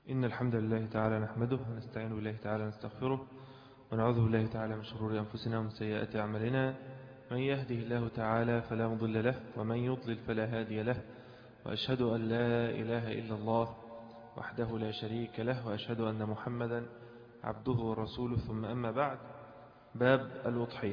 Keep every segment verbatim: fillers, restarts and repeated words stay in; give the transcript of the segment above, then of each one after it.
إن الحمد لله تعالى نحمده ونستعين بالله تعالى نستغفره ونعوذ بالله تعالى من شرور أنفسنا ومن سيئات أعمالنا. من يهده الله تعالى فلا مضل له ومن يضلل فلا هادي له، وأشهد أن لا إله إلا الله وحده لا شريك له، وأشهد أن محمدا عبده ورسوله. ثم أما بعد، باب الأضحية.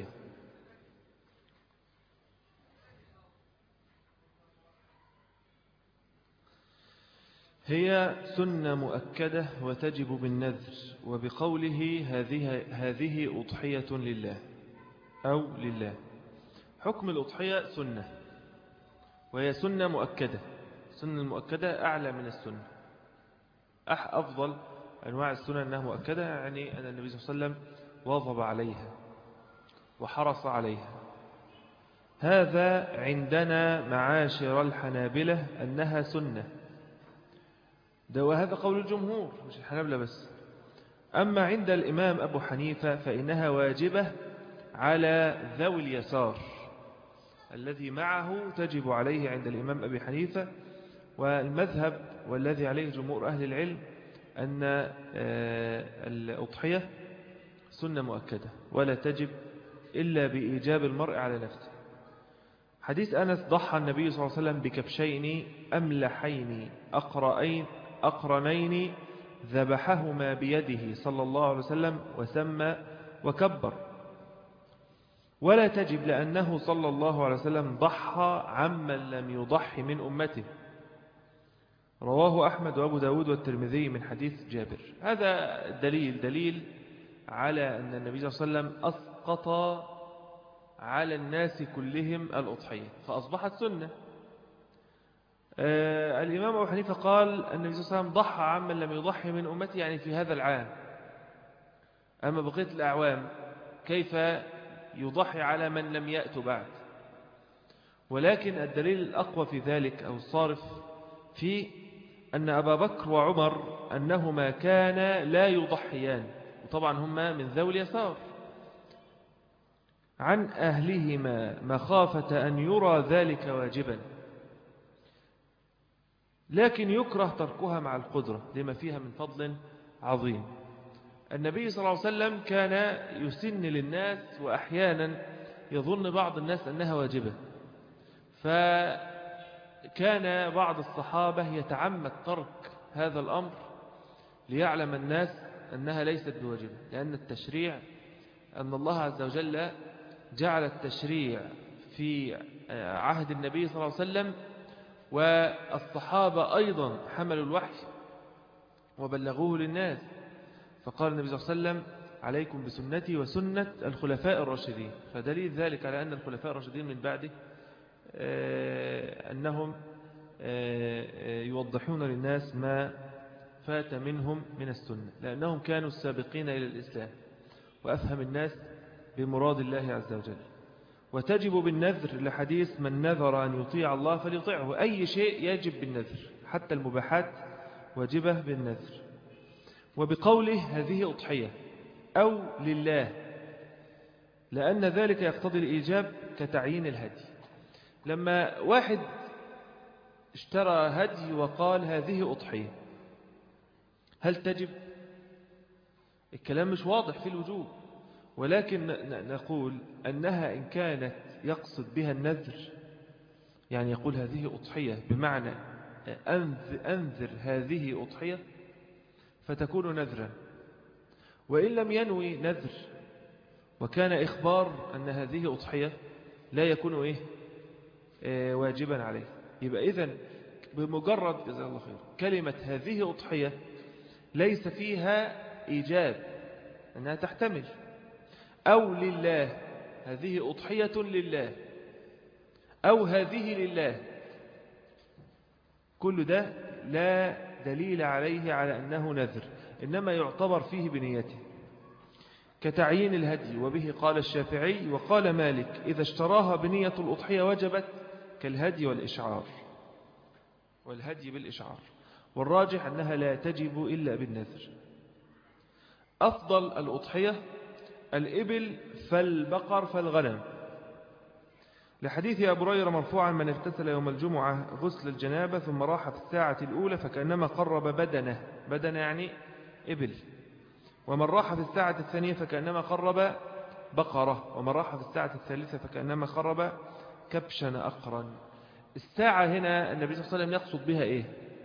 هي سنة مؤكدة وتجب بالنذر، وبقوله هذه هذه أضحية لله أو لله. حكم الأضحية سنة، وهي سنة مؤكدة. السنة المؤكدة أعلى من السنة، أح أفضل أنواع السنة أنها مؤكدة، يعني أن النبي صلى الله عليه وسلم واظب عليها وحرص عليها. هذا عندنا معاشر الحنابلة أنها سنة، ده وهذا قول الجمهور مش الحنابلة بس. أما عند الإمام أبو حنيفة فإنها واجبة على ذوي اليسار، الذي معه تجب عليه عند الإمام أبي حنيفة. والمذهب والذي عليه جمهور أهل العلم أن الأضحية سنة مؤكدة ولا تجب إلا بإيجاب المرء على نفسه. حديث أنس: ضحى النبي صلى الله عليه وسلم بكبشين أملحين أقرأين أقرنين ذبحهما بيده صلى الله عليه وسلم وسمى وكبر. ولا تجب لأنه صلى الله عليه وسلم ضحى عمن لم يضحي من أمته. رواه أحمد وأبو داود والترمذي من حديث جابر. هذا دليل دليل على أن النبي صلى الله عليه وسلم أسقط على الناس كلهم الأضحية فأصبحت سنة. آه الإمام أبو حنيفة قال النبي صلى الله عليه وسلم ضحى عمن لم يضحي من أمته، يعني في هذا العام. أما بقية الأعوام كيف يضحي على من لم يأتوا بعد؟ ولكن الدليل الأقوى في ذلك أو الصارف في أن أبا بكر وعمر أنهما كانا لا يضحيان، وطبعا هما من ذوي اليسار، عن أهلهما مخافة أن يرى ذلك واجبا، لكن يكره تركها مع القدرة لما فيها من فضل عظيم. النبي صلى الله عليه وسلم كان يسن للناس، وأحيانا يظن بعض الناس أنها واجبة، فكان بعض الصحابة يتعمد ترك هذا الأمر ليعلم الناس أنها ليست بواجبة، لأن التشريع أن الله عز وجل جعل التشريع في عهد النبي صلى الله عليه وسلم، والصحابة أيضا حملوا الوحي وبلغوه للناس. فقال النبي صلى الله عليه وسلم: عليكم بسنتي وسنة الخلفاء الراشدين. فدليل ذلك على أن الخلفاء الراشدين من بعده أنهم يوضحون للناس ما فات منهم من السنة، لأنهم كانوا السابقين إلى الإسلام وأفهم الناس بمراد الله عز وجل. وتجب بالنذر لحديث: من نذر أن يطيع الله فليطيعه. أي شيء يجب بالنذر، حتى المباحات واجبة بالنذر. وبقوله هذه أضحية أو لله، لأن ذلك يقتضي الإيجاب كتعيين الهدي. لما واحد اشترى هدي وقال هذه أضحية، هل تجب؟ الكلام مش واضح في الوجوب، ولكن نقول أنها إن كانت يقصد بها النذر، يعني يقول هذه أضحية بمعنى أنذر هذه أضحية، فتكون نذرا. وإن لم ينوي نذر وكان إخبار أن هذه أضحية، لا يكون إيه آه واجبا عليه. يبقى إذن بمجرد جزاه الله خير كلمة هذه أضحية ليس فيها إيجاب، أنها تحتمل أو لله، هذه أضحية لله أو هذه لله، كل ده لا دليل عليه على أنه نذر، إنما يعتبر فيه بنيته كتعيين الهدي. وبه قال الشافعي وقال مالك: إذا اشتراها بنية الأضحية وجبت، كالهدي والإشعار، والهدي بالإشعار. والراجح أنها لا تجب إلا بالنذر. أفضل الأضحية الإبل فالبقر فالغنم. لحديث أبي هريرة مرفوعا: من اغتسل يوم الجمعة غسل الجنابة ثم راح في الساعة الأولى فكأنما قرب بدنه، بدنه يعني إبل، ومن راح في الساعة الثانية فكأنما قرب بقرة، ومن راح في الساعة الثالثة فكأنما قرب كبشا أقرا. الساعة هنا النبي صلى الله عليه وسلم يقصد بها إيه؟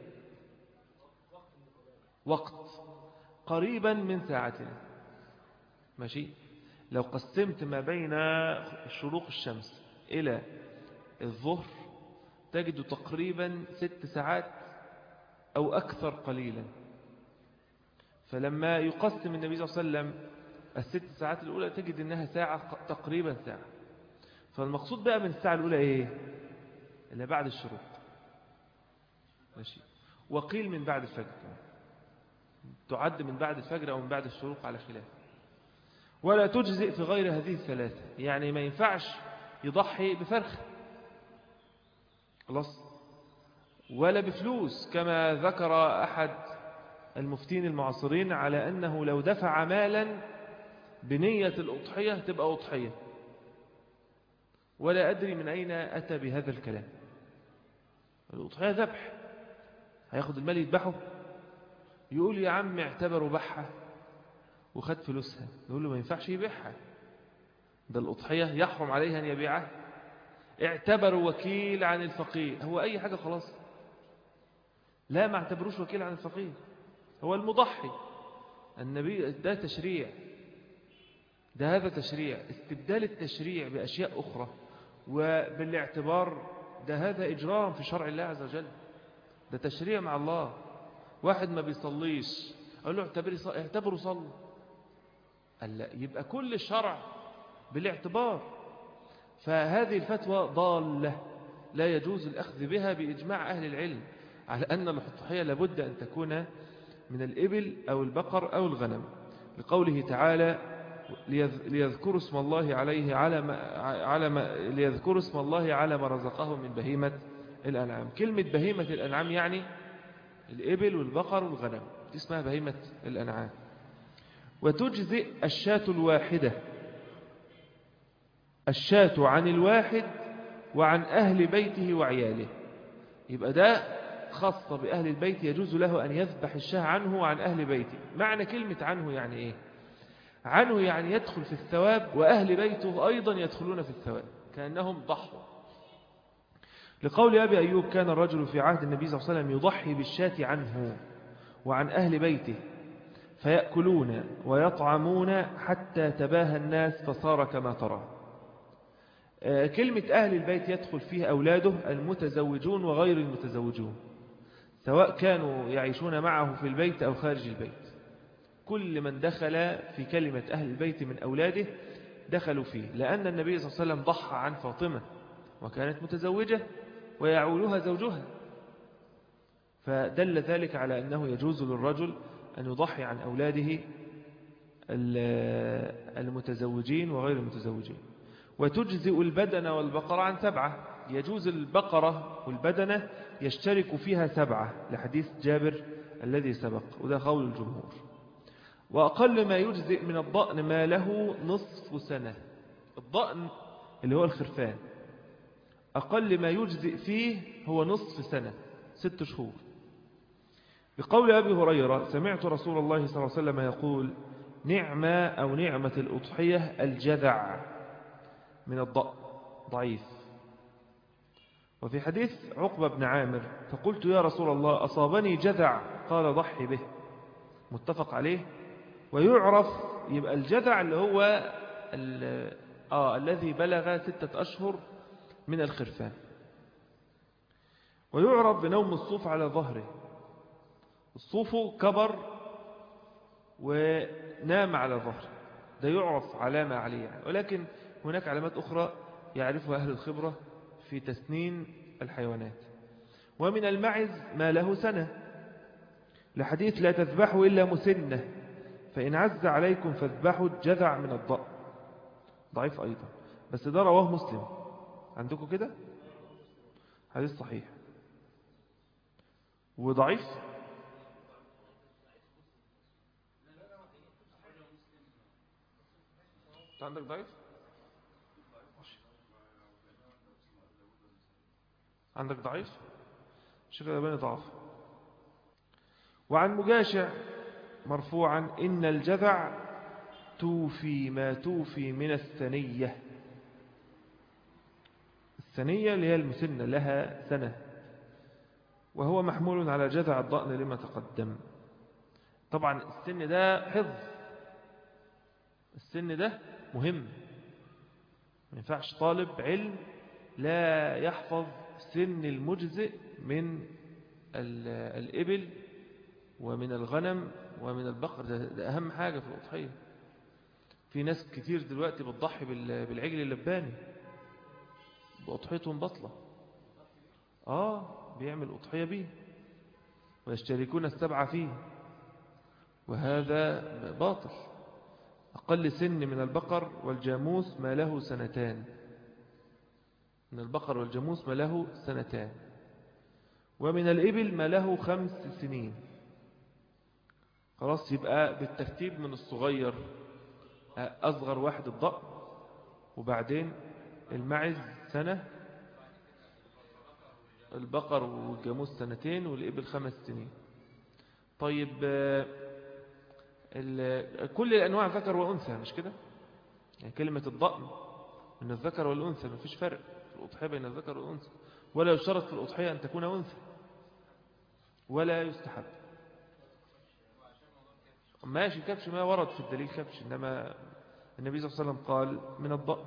وقت قريبا من ساعتنا، ماشي. لو قسمت ما بين شروق الشمس إلى الظهر تجد تقريبا ست ساعات أو أكثر قليلا. فلما يقسم النبي صلى الله عليه وسلم الست ساعات الأولى تجد أنها ساعة تقريبا ساعة. فالمقصود بقى من الساعة الأولى إيه؟ اللي بعد الشروق، ماشي. وقيل من بعد الفجر، تعد من بعد الفجر أو من بعد الشروق على خلاف. ولا تجزئ في غير هذه الثلاثة، يعني ما ينفعش يضحي بفرخ خلاص ولا بفلوس، كما ذكر أحد المفتين المعاصرين على أنه لو دفع مالا بنية الأضحية تبقى أضحية. ولا أدري من أين أتى بهذا الكلام. الأضحية ذبح، هياخد المال يذبحه؟ يقول يا عم اعتبروا بحة وخد فلوسها، يقول له ما ينفعش يبيعها، ده الأضحية يحرم عليها أن يبيعها. اعتبروا وكيل عن الفقير، هو أي حاجة خلاص، لا ما اعتبروش وكيل عن الفقير، هو المضحي. النبي ده تشريع، ده هذا تشريع، استبدال التشريع بأشياء أخرى وبالاعتبار، ده هذا إجرام في شرع الله عز وجل، ده تشريع مع الله. واحد ما بيصليش أقول له اعتبروا صلوا، قال لا، يبقى كل الشرع بالاعتبار. فهذه الفتوى ضالة لا يجوز الأخذ بها بإجماع أهل العلم على أن الأضحية لابد أن تكون من الإبل أو البقر أو الغنم، لقوله تعالى ليذكروا اسم الله عليه على ما على ما ليذكروا اسم الله على ما رزقهم من بهيمة الأنعام. كلمة بهيمة الأنعام يعني الإبل والبقر والغنم، دي اسمها بهيمة الأنعام. وتجزئ الشاة الواحدة، الشاة عن الواحد وعن أهل بيته وعياله، يبقى ده خاصة بأهل البيت، يجوز له أن يذبح الشاة عنه وعن أهل بيته. معنى كلمة عنه يعني إيه؟ عنه يعني يدخل في الثواب، وأهل بيته أيضا يدخلون في الثواب كأنهم ضحوا. لقول أبي أيوب كان الرجل في عهد النبي صلى الله عليه وسلم يضحي بالشاة عنه وعن أهل بيته فيأكلون ويطعمون حتى تباهى الناس فصار كما ترى. كلمة أهل البيت يدخل فيه أولاده المتزوجون وغير المتزوجون، سواء كانوا يعيشون معه في البيت أو خارج البيت. كل من دخل في كلمة أهل البيت من أولاده دخلوا فيه، لأن النبي صلى الله عليه وسلم ضحى عن فاطمة وكانت متزوجة ويعولها زوجها، فدل ذلك على أنه يجوز للرجل أن يضحي عن أولاده المتزوجين وغير المتزوجين. وتجزئ البدن والبقرة عن سبعة، يجوز البقرة والبدنة يشترك فيها سبعة لحديث جابر الذي سبق، وده قول الجمهور. وأقل ما يجزئ من الضأن ما له نصف سنة، الضأن اللي هو الخرفان أقل ما يجزئ فيه هو نصف سنة، ست شهور. بقول أبي هريرة سمعت رسول الله صلى الله عليه وسلم يقول نعمة أو نعمة الأضحية الجذع من الضأن ضعيف. وفي حديث عقبة بن عامر فقلت يا رسول الله أصابني جذع قال ضحي به، متفق عليه. ويعرف يبقى الجذع اللي هو آه الذي بلغ ستة أشهر من الخرفان. ويعرف بنوم الصوف على ظهره، الصوف كبر ونام على ظهره، ده يعرف علامة عليه يعني. ولكن هناك علامات أخرى يعرفها أهل الخبرة في تسنين الحيوانات. ومن المعز ما له سنة لحديث لا تذبحوا إلا مسنة فإن عز عليكم فاذبحوا الجذع من الضأن، ضعيف أيضا، بس ده رواه مسلم عندكم كده، حديث صحيح وضعيف. انت عندك ضعيف؟ عندك ضعيف؟ الشيخ الألباني ضعف. وعن مجاشع مرفوعا إن الجذع توفي ما توفي من الثنية. الثنية اللي هي المسنة لها سنة، وهو محمول على جذع الضأن لما تقدم. طبعا السن ده حفظ، السن ده مهم، ما ينفعش طالب علم لا يحفظ سن المجزئ من الإبل ومن الغنم ومن البقر. ده, ده أهم حاجة في الأضحية. في ناس كتير دلوقتي بتضحي بالعجل اللباني، بأضحيتهم بطلة. آه بيعمل أضحية بيه ويشتركون السبعة فيه، وهذا باطل. أقل سن من البقر والجاموس ما له سنتان، من البقر والجاموس ما له سنتان، ومن الإبل ما له خمس سنين. خلاص، يبقى بالترتيب من الصغير، أصغر واحد الضأن، وبعدين المعز سنة، البقر والجاموس سنتين، والإبل خمس سنين. طيب كل الأنواع ذكر وأنثى مش كده؟ يعني كلمة الضأن من الذكر والأنثى، ما فيش فرق في الأضحية بين الذكر والأنثى، ولا يشترط في الأضحية أن تكون أنثى، ولا يستحب. ماشي كبش ما ورد في الدليل كبش، إنما النبي صلى الله عليه وسلم قال من الضأن.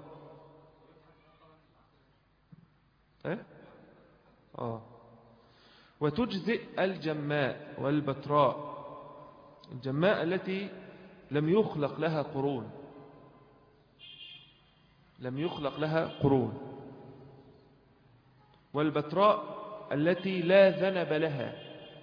إيه؟ آه. وتجزئ الجماء والبتراء. الجماء التي لم يخلق لها قرون، لم يخلق لها قرون. والبتراء التي لا ذنب لها.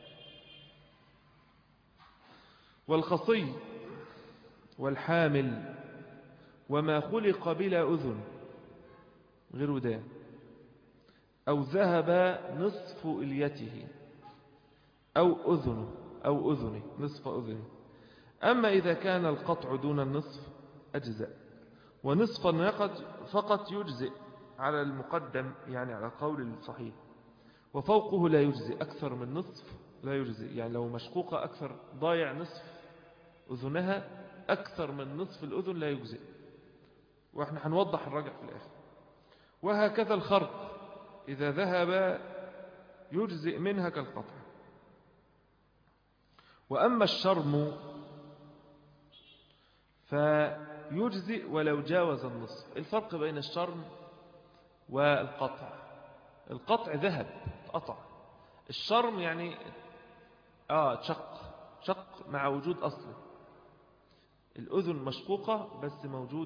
والخصي والحامل وما خلق بلا أذن غير ودان، أو ذهب نصف إليته أو أذنه أو أذنه نصف أذنه. أما إذا كان القطع دون النصف أجزاء، ونصف النقد فقط يجزئ على المقدم، يعني على قول الصحيح، وفوقه لا يجزئ. أكثر من نصف لا يجزئ، يعني لو مشقوقة أكثر ضايع نصف أذنها، أكثر من نصف الأذن لا يجزئ، وإحنا هنوضح الرجع في الآخر. وهكذا الخرق إذا ذهب يجزئ منها كالقطع. وأما الشرم فيجزئ ولو جاوز النصف. الفرق بين الشرم والقطع، القطع ذهب قطع، الشرم يعني آه شق شق مع وجود أصله، الأذن مشقوقة بس موجود.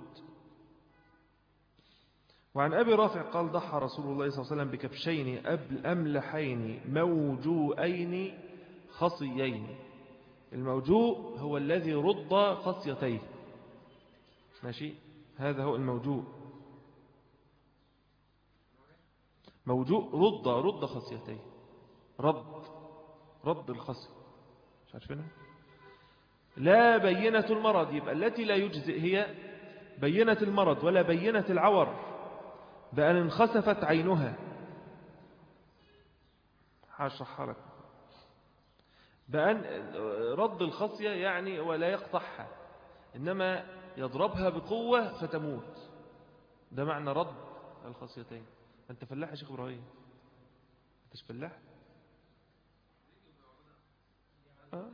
وعن أبي رافع قال ضحى رسول الله صلى الله عليه وسلم بكبشين أملحين موجوئين خصيين. الموجوء هو الذي رد خصيتيه، ماشي، هذا هو الموجوء. موجوء رد رد خصيتيه، رد رد الخصي، مش عارفينها. لا بينة المرض، يبقى التي لا يجزئ هي بينة المرض ولا بينة العور بأن انخسفت عينها. هشرحها لك. بأن رد الخصية يعني ولا يقطعها، إنما يضربها بقوة فتموت، ده معنى رد الخصيتين. أنت فلاح يا شيخ إبراهيم؟ أنتش فلاح؟ أه؟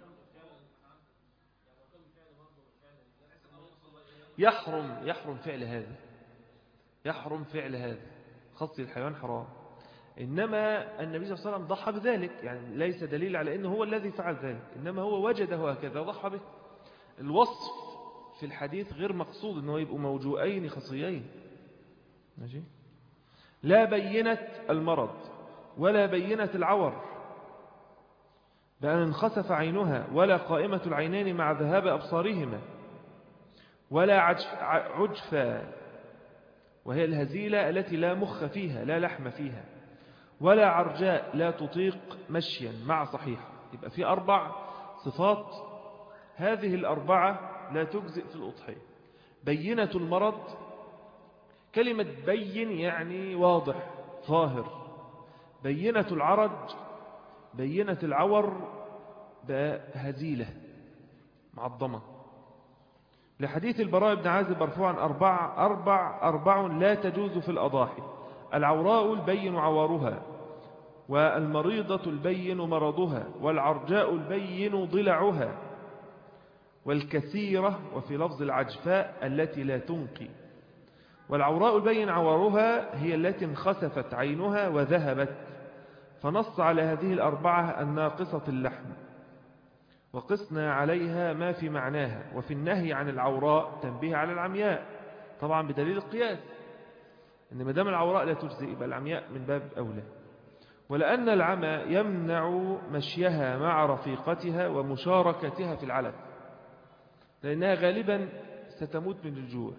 يحرم يحرم فعل هذا، يحرم فعل هذا، خصي الحيوان حرام. إنما النبي صلى الله عليه وسلم ضحى بذلك، يعني ليس دليل على أنه هو الذي فعل ذلك، إنما هو وجده هكذا ضحى به. الوصف في الحديث غير مقصود أنه يبقوا موجوئين خصيين، ماشي. لا بينة المرض ولا بينة العور بأن انخسف عينها، ولا قائمة العينين مع ذهاب أبصارهما، ولا عجفة وهي الهزيلة التي لا مخ فيها لا لحم فيها، ولا عرجاء لا تطيق مشيا مع صحيح. يبقى في أربع صفات، هذه الأربعة لا تجزئ في الأضحية. بينة المرض، كلمة بين يعني واضح ظاهر، بينة العرج بينة العور بهزيلة معظمة. لحديث البراء بن عازب مرفوعا أربع, أربع, أربع لا تجوز في الأضاحي: العوراء البين عورها، والمريضة البين مرضها، والعرجاء البين ضلعها، والكثيرة وفي لفظ العجفاء التي لا تنقي. والعوراء البين عورها هي التي انخسفت عينها وذهبت، فنص على هذه الأربعة الناقصة اللحم، وقسنا عليها ما في معناها. وفي النهي عن العوراء تنبيه على العمياء، طبعا بدليل القياس إن مدام العوراء لا تجزئ يبقى العمياء من باب أولى. ولأن العمى يمنع مشيها مع رفيقتها ومشاركتها في العلف، لأنها غالبا ستموت من الجوع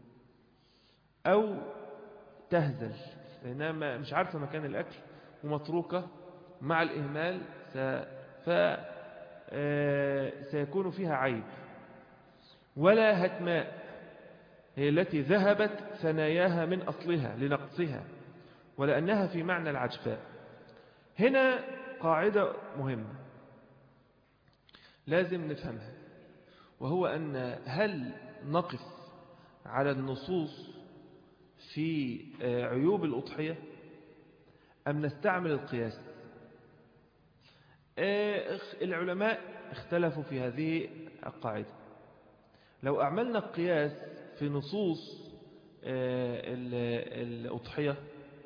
أو تهزل لأنها مش عارفة مكان الأكل ومتروكة مع الإهمال، ف سيكون فيها عيب. ولا هتماء هي التي ذهبت ثناياها من أصلها لنقصها، ولأنها في معنى العجفاء. هنا قاعدة مهمة لازم نفهمها، وهو أن هل نقف على النصوص في عيوب الأضحية أم نستعمل القياس؟ العلماء اختلفوا في هذه القاعدة. لو أعملنا القياس في نصوص الأضحية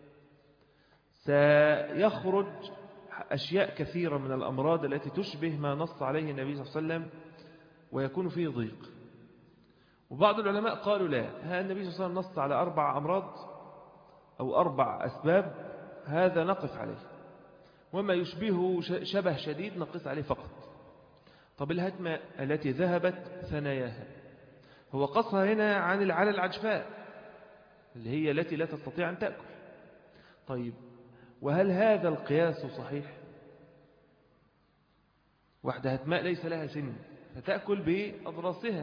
سيخرج أشياء كثيرة من الأمراض التي تشبه ما نص عليه النبي صلى الله عليه وسلم ويكون فيه ضيق. وبعض العلماء قالوا لا، ها النبي صلى الله عليه وسلم نص على أربع أمراض أو أربع أسباب، هذا نقف عليه، وما يشبهه شبه شديد نقص عليه فقط. طب الهتماء التي ذهبت ثناياها، هو قصها هنا عن على العجفاء اللي هي التي لا تستطيع أن تأكل. طيب وهل هذا القياس صحيح؟ واحدة هتماء ليس لها سن فتأكل بأضراسها،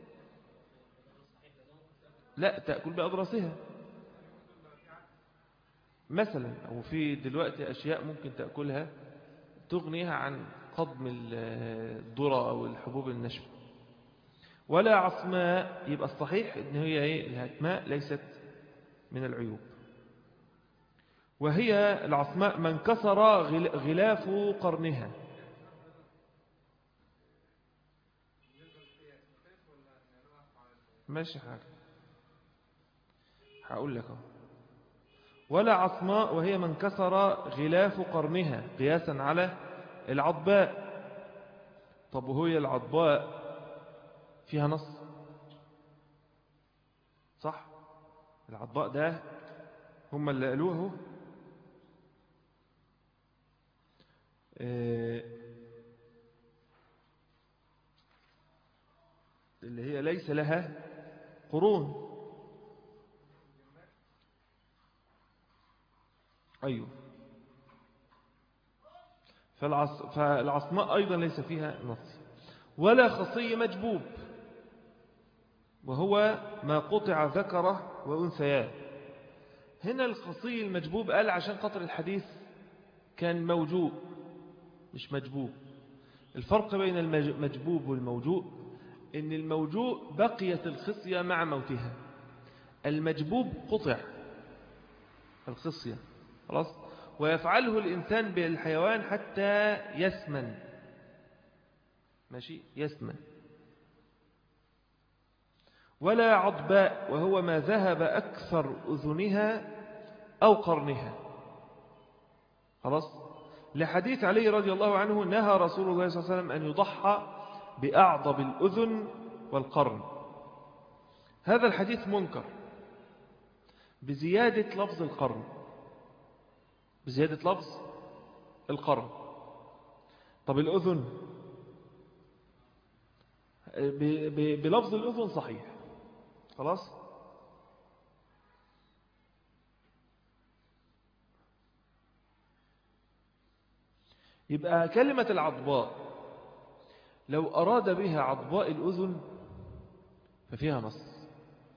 لا تأكل بأضراسها مثلا، أو في دلوقتي أشياء ممكن تأكلها تغنيها عن قضم الذرة أو الحبوب النشفة. ولا عصماء، يبقى الصحيح إن هي إيه؟ الهتماء ليست من العيوب. وهي العصماء من كسر غلاف قرنها. ماشي حاجة هقول لك. ولا عصماء وهي من كسر غلاف قرنها قياسا على العضباء. طب وهي العضباء فيها نص صح؟ العضباء ده هم اللي قالوه اللي هي ليس لها قرون. أيوه، فالعص... فالعصماء أيضا ليس فيها نص. ولا خصي مجبوب، وهو ما قطع ذكره وأنثياه. هنا الخصي المجبوب قال عشان خاطر الحديث كان موجوب مش مجبوب. الفرق بين المجبوب والموجوب إن الموجوب بقيت الخصية مع موتها، المجبوب قطع الخصية خلاص، ويفعله الإنسان بالحيوان حتى يسمن. ماشي يسمن. ولا عضباء وهو ما ذهب أكثر أذنها أو قرنها خلاص. لحديث علي رضي الله عنه نهى رسول الله صلى الله عليه وسلم أن يضحى بأعضب الأذن والقرن. هذا الحديث منكر بزيادة لفظ القرن، بزيادة لفظ القرن. طب الأذن بلفظ الأذن صحيح خلاص. يبقى كلمة العضباء لو أراد بها عضباء الأذن ففيها نص،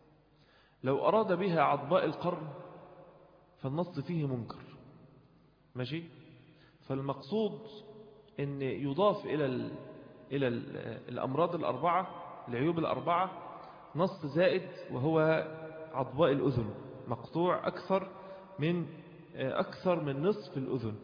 لو أراد بها عضباء القرن فالنص فيه منكر. ماشي. فالمقصود أن يضاف إلى ال إلى ال الأمراض الأربعة، العيوب الأربعة، نص زائد، وهو عضباء الأذن مقطوع أكثر من أكثر من نصف الأذن.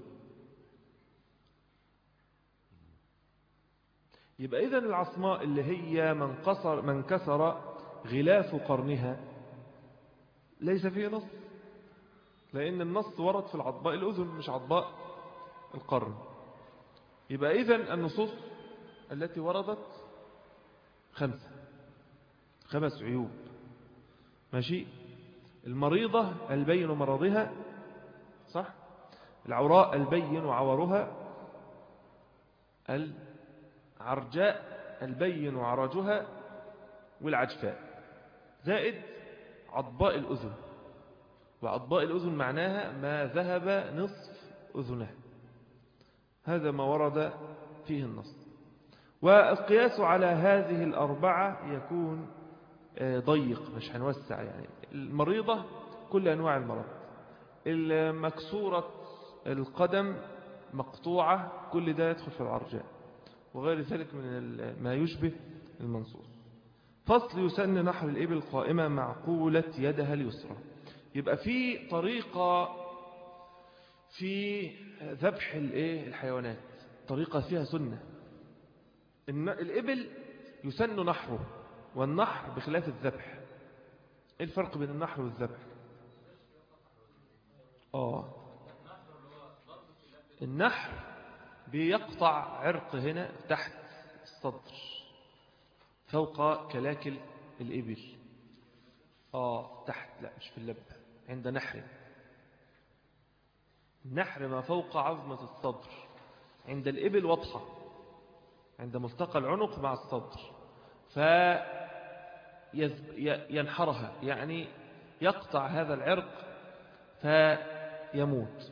يبقى إذن العصماء اللي هي من كسر من كسر غلاف قرنها ليس فيه نص، لأن النص ورد في العضباء الأذن مش عضباء القرن. يبقى إذن النصوص التي وردت خمسة، خمس عيوب. ماشي. المريضة البين مرضها، صح. العوراء البين عورها. العرجاء البين عرجها. والعجفاء، زائد عضباء الأذن. وعضباء الأذن معناها ما ذهب نصف أذنها. هذا ما ورد فيه النص. والقياس على هذه الأربعة يكون ضيق، مش هنوسع. يعني المريضة كل أنواع المرض، المكسورة القدم مقطوعة كل ده يدخل في العرجاء، وغير ذلك من ما يشبه المنصوص. فصل: يسن نحر الإبل قائمة معقولة يدها اليسرى. يبقى في طريقة في ذبح الحيوانات، طريقة فيها سنة. الإبل يسن نحره، والنحر بخلاف الذبح. ايه الفرق بين النحر والذبح؟ آه النحر بيقطع عرق هنا تحت الصدر فوق كلاكل الإبل. آه تحت، لا مش في اللب، عند نحر. النحر ما فوق عظمة الصدر. عند الإبل واضحة، عند ملتقى العنق مع الصدر. فينحرها، يعني يقطع هذا العرق فيموت،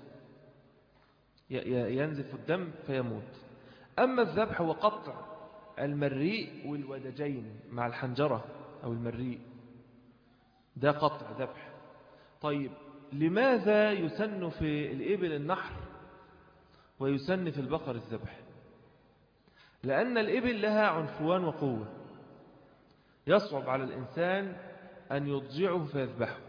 ينزف الدم فيموت. أما الذبح هو قطع المريء والودجين مع الحنجرة أو المريء، ده قطع ذبح. طيب لماذا يسن في الإبل النحر ويسن في البقر الذبح؟ لأن الإبل لها عنفوان وقوة، يصعب على الإنسان أن يضجعه فيذبحه.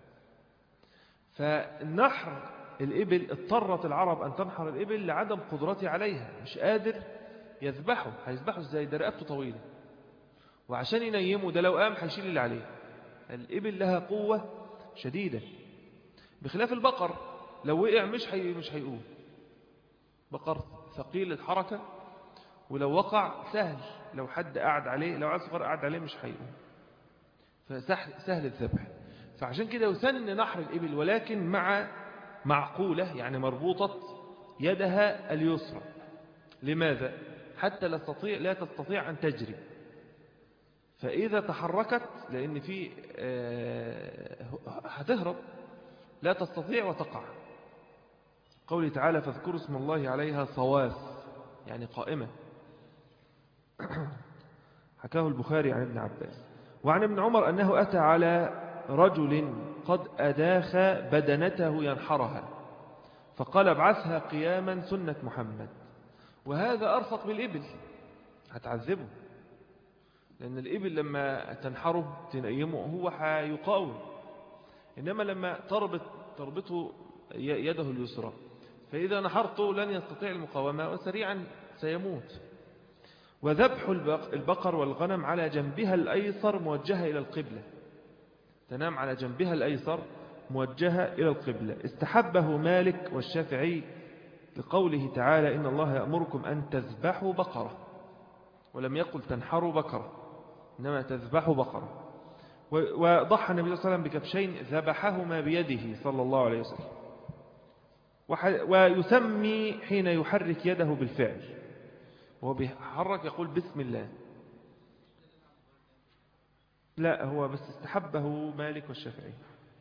فالنحر الإبل اضطرت العرب أن تنحر الإبل لعدم قدرته عليها، مش قادر يذبحه. هيذبحه ازاي؟ ده رقبته طويلة، وعشان ينيمه ده لو قام هيشيل اللي عليه. الإبل لها قوة شديدة، بخلاف البقر لو وقع مش هي مش هيقوم. بقر ثقيل الحركة، ولو وقع سهل، لو حد قاعد عليه، لو عيل صغير قاعد عليه مش هيقوم، فسهل الذبح. فعشان كده يسن نحر الإبل، ولكن مع معقولة، يعني مربوطة يدها اليسرى. لماذا؟ حتى لا تستطيع لا تستطيع أن تجري. فإذا تحركت، لأن في هتهرب، لا تستطيع وتقع. قوله تعالى: فاذكروا اسم الله عليها صواف، يعني قائمة. حكاه البخاري عن ابن عباس. وعن ابن عمر أنه أتى على رجل قد أداخ بدنته ينحرها، فقال: ابعثها قياما سنة محمد. وهذا أرفق بالإبل، هتعذبه، لأن الإبل لما تنحره تنيمه هو هيقاوم، إنما لما تربط تربطه يده اليسرى، فإذا نحرته لن يستطيع المقاومة وسريعا سيموت. وذبح البقر والغنم على جنبها الأيسر موجهة إلى القبلة، تنام على جنبها الأيسر موجهة إلى القبلة. استحبه مالك والشافعي لقوله تعالى: إن الله يأمركم أن تذبحوا بقرة، ولم يقل تنحروا بقرة، إنما تذبحوا بقرة. وضحى النبي صلى الله عليه وسلم بكبشين ذبحهما بيده صلى الله عليه وسلم. ويسمي حين يحرك يده بالفعل، وهو بيحرك يقول بسم الله. لا، هو بس استحبه مالك والشافعي.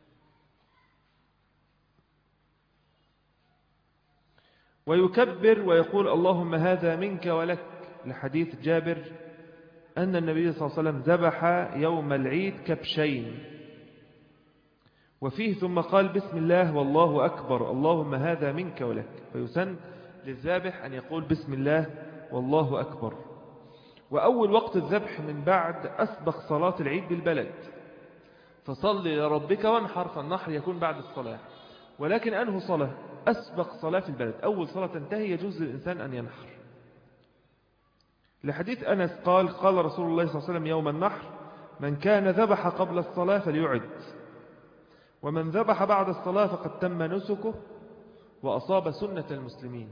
ويكبر ويقول: اللهم هذا منك ولك، لحديث جابر أن النبي صلى الله عليه وسلم ذبح يوم العيد كبشين. وفيه ثم قال بسم الله والله أكبر اللهم هذا منك ولك، فيسن للذابح أن يقول بسم الله والله أكبر. وأول وقت الذبح من بعد أسبق صلاة العيد بالبلد، فصل لربك وانحر، فالنحر يكون بعد الصلاة. ولكن أنه صلاة أسبق صلاة في البلد، أول صلاة تنتهي يجوز للإنسان أن ينحر. لحديث أنس قال قال رسول الله صلى الله عليه وسلم يوم النحر من كان ذبح قبل الصلاة فليعد، ومن ذبح بعد الصلاة فقد تم نسكه وأصاب سنة المسلمين،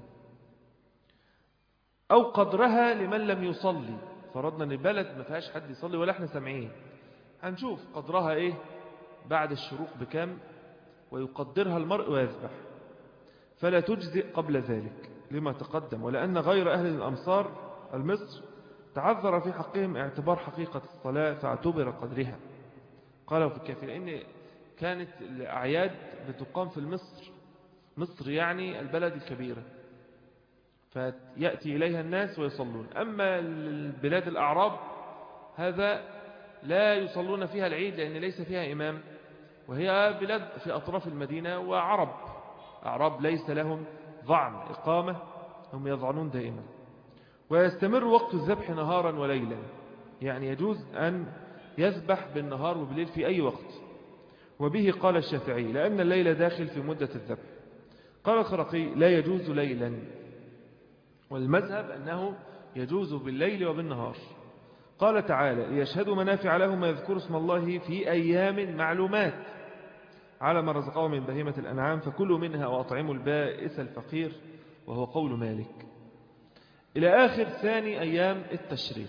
أو قدرها لمن لم يصلي. فرضنا أن البلد ما فيهاش حد يصلي ولا احنا سامعين، هنشوف قدرها إيه بعد الشروق بكام ويقدرها المرء ويذبح، فلا تجزئ قبل ذلك لما تقدم. ولأن غير أهل الأمصار المصر تعذر في حقهم اعتبار حقيقة الصلاة فاعتبر قدرها. قالوا في الكافي لأن كانت الأعياد بتقام في مصر، مصر يعني البلد الكبيرة، فيأتي إليها الناس ويصلون. أما البلاد الأعراب هذا لا يصلون فيها العيد لأن ليس فيها إمام، وهي بلاد في أطراف المدينة وعرب أعراب ليس لهم ضعن إقامة، هم يضعنون دائما. ويستمر وقت الذبح نهارا وليلا، يعني يجوز أن يذبح بالنهار وبالليل في أي وقت. وبه قال الشافعي لأن الليل داخل في مدة الذبح. قال الخرقي لا يجوز ليلا، والمذهب أنه يجوز بالليل وبالنهار. قال تعالى ليشهدوا منافع لهم ويذكروا اسم الله في أيام معلومات على ما رزقهم من بهيمة الأنعام فكلوا منها وأطعموا البائس الفقير، وهو قول مالك إلى آخر ثاني أيام التشريق.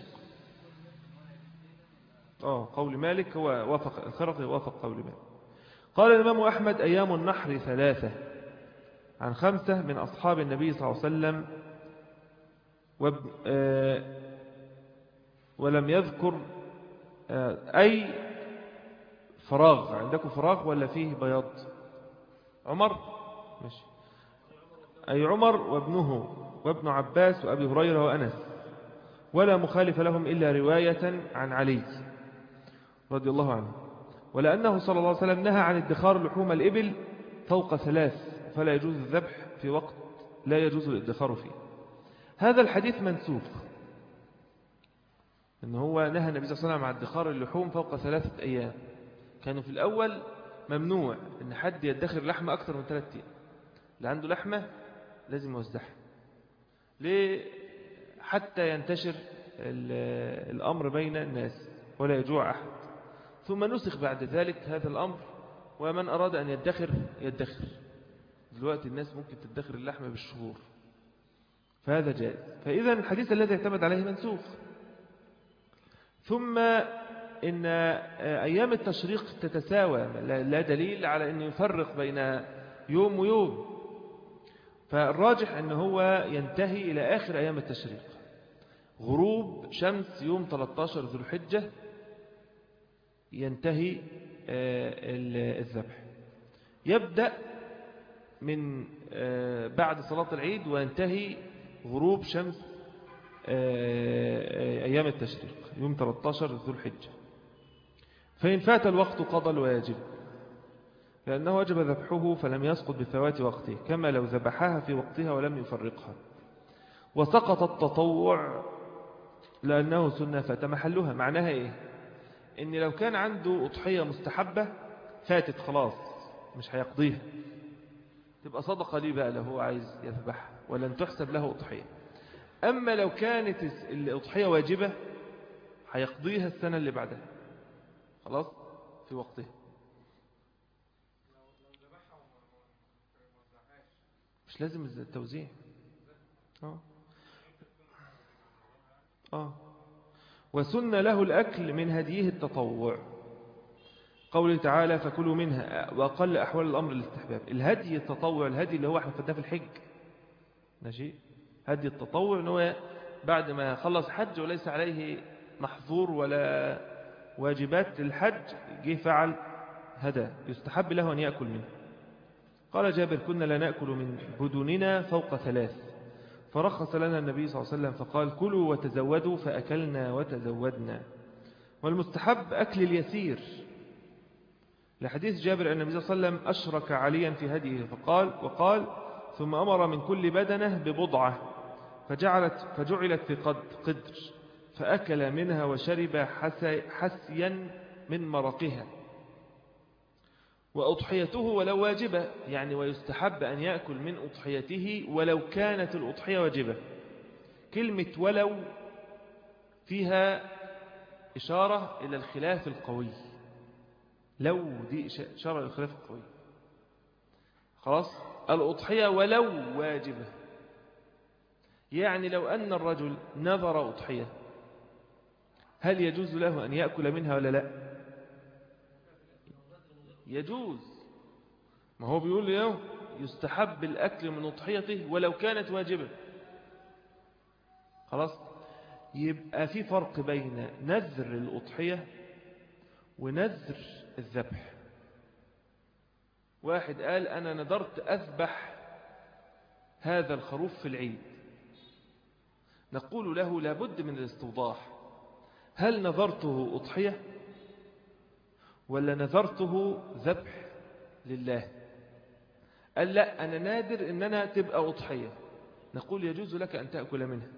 آه قول مالك هو وافق الخرقي وافق قول مالك. قال الإمام أحمد أيام النحر ثلاثة عن خمسة من أصحاب النبي صلى الله عليه وسلم، وب... آه ولم يذكر آه أي فراغ. عندكم فراغ ولا فيه بياض؟ عمر ماشي. أي عمر وابنه وابن عباس وأبي هريرة وأنس، ولا مخالف لهم إلا رواية عن علي رضي الله عنه. ولأنه صلى الله عليه وسلم نهى عن ادخار لحوم الإبل فوق ثلاث، فلا يجوز الذبح في وقت لا يجوز الادخار فيه. هذا الحديث منسوخ، إن هو نهى النبي صلى الله عليه وسلم عن ادخار اللحوم فوق ثلاثة أيام. كانوا في الأول ممنوع إن حد يدخر لحمة أكثر من ثلاثة أيام، اللي عنده لحمة لازم يوزعها ليه؟ حتى ينتشر الأمر بين الناس ولا يجوع أحد. ثم نسخ بعد ذلك هذا الأمر، ومن أراد أن يدخر يدخر. دلوقتي الناس ممكن تدخر اللحمة بالشهور، فهذا جائز. فإذا الحديث الذي اعتمد عليه منسوخ. ثم إن أيام التشريق تتساوى، لا دليل على أن يفرق بين يوم ويوم، فالراجح أنه هو ينتهي إلى آخر أيام التشريق. غروب شمس يوم ثلاثة عشر ذو الحجة ينتهي الذبح، يبدأ من بعد صلاة العيد وينتهي غروب شمس أيام التشريق يوم ثلاثة عشر ذو الحجة. فإن فات الوقت قضى الواجب، لأنه وجب ذبحه فلم يسقط بفوات وقته، كما لو ذبحها في وقتها ولم يفرقها. وسقط التطوع لأنه سنة فات محلها. معناها إيه؟ إن لو كان عنده أضحية مستحبة فاتت خلاص مش هيقضيها، تبقى صدقة ليه بقى لو هو عايز يذبحها، ولن تحسب له أضحية. أما لو كانت الأضحية واجبة هيقضيها السنة اللي بعدها خلاص في وقتها. مش لازم التوزيع. آه. آه. وسن له الأكل من هديه التطوع، قوله تعالى فكلوا منها، وأقل أحوال الأمر الاستحباب. الهدي التطوع، الهدي اللي هو احنا خدناه في الحج ماشي، هدي التطوع إن هو بعد ما خلص حج وليس عليه محظور ولا واجبات الحج جه فعل هدى، يستحب له أن يأكل منه. قال جابر كنا لا نأكل من بدوننا فوق ثلاث، فرخص لنا النبي صلى الله عليه وسلم فقال كلوا وتزودوا، فأكلنا وتزودنا. والمستحب أكل اليسير، لحديث جابر أن النبي صلى الله عليه وسلم أشرك عليا في هديه فقال وقال ثم أمر من كل بدنه ببضعة فجعلت فجعلت في قد قدر فأكل منها وشرب حسي حسيا من مرقها. وأضحيته ولو واجبة، يعني ويستحب أن يأكل من أضحيته ولو كانت الأضحية واجبة. كلمة ولو فيها إشارة إلى الخلاف القوي، لو دي إشارة إلى الخلاف القوي. خلاص، الأضحية ولو واجبة، يعني لو أن الرجل نذر أضحية هل يجوز له أن يأكل منها ولا لا؟ يجوز، ما هو بيقول له يستحب الأكل من أضحيته ولو كانت واجبة. خلاص، يبقى في فرق بين نذر الأضحية ونذر الذبح. واحد قال أنا نذرت أذبح هذا الخروف في العيد، نقول له لابد من الاستوضاح، هل نذرته أضحية ولا نذرته ذبح لله؟ قال لا أنا نادر إننا تبقى أضحية، نقول يجوز لك أن تأكل منها.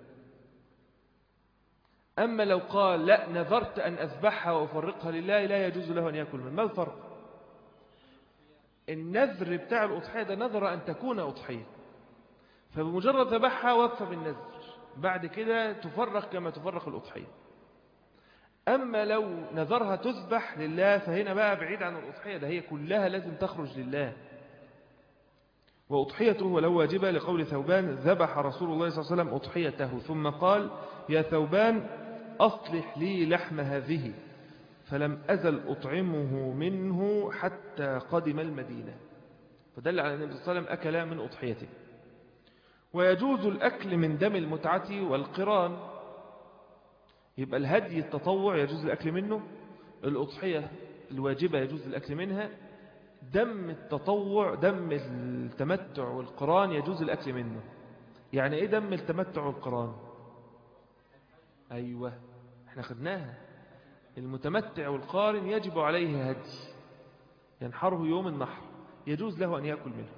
أما لو قال لا نذرت أن أذبحها وأفرقها لله لا يجوز له أن يأكل منها. ما الفرق؟ النذر بتاع الأضحية ده نذر أن تكون أضحية، فبمجرد ذبحها وفى بالنذر، بعد كده تفرق كما تفرق الأضحية. أما لو نذرها تذبح لله فهنا بقى بعيد عن الأضحية، ده هي كلها لازم تخرج لله. وأضحيته ولو واجبة لقول ثوبان ذبح رسول الله صلى الله عليه وسلم أضحيته ثم قال يا ثوبان أصلح لي لحم هذه، فلم أزل أطعمه منه حتى قدم المدينة. فدل على النبي صلى الله عليه وسلم أكل من أضحيته. ويجوز الأكل من دم المتعة والقران، يبقى الهدي التطوع يجوز الأكل منه، الأضحية الواجبة يجوز الأكل منها، دم التطوع دم التمتع والقران يجوز الأكل منه. يعني إيه دم التمتع والقران؟ أيوة احنا خدناها، المتمتع والقارن يجب عليه هدي ينحره يوم النحر، يجوز له أن يأكل منه،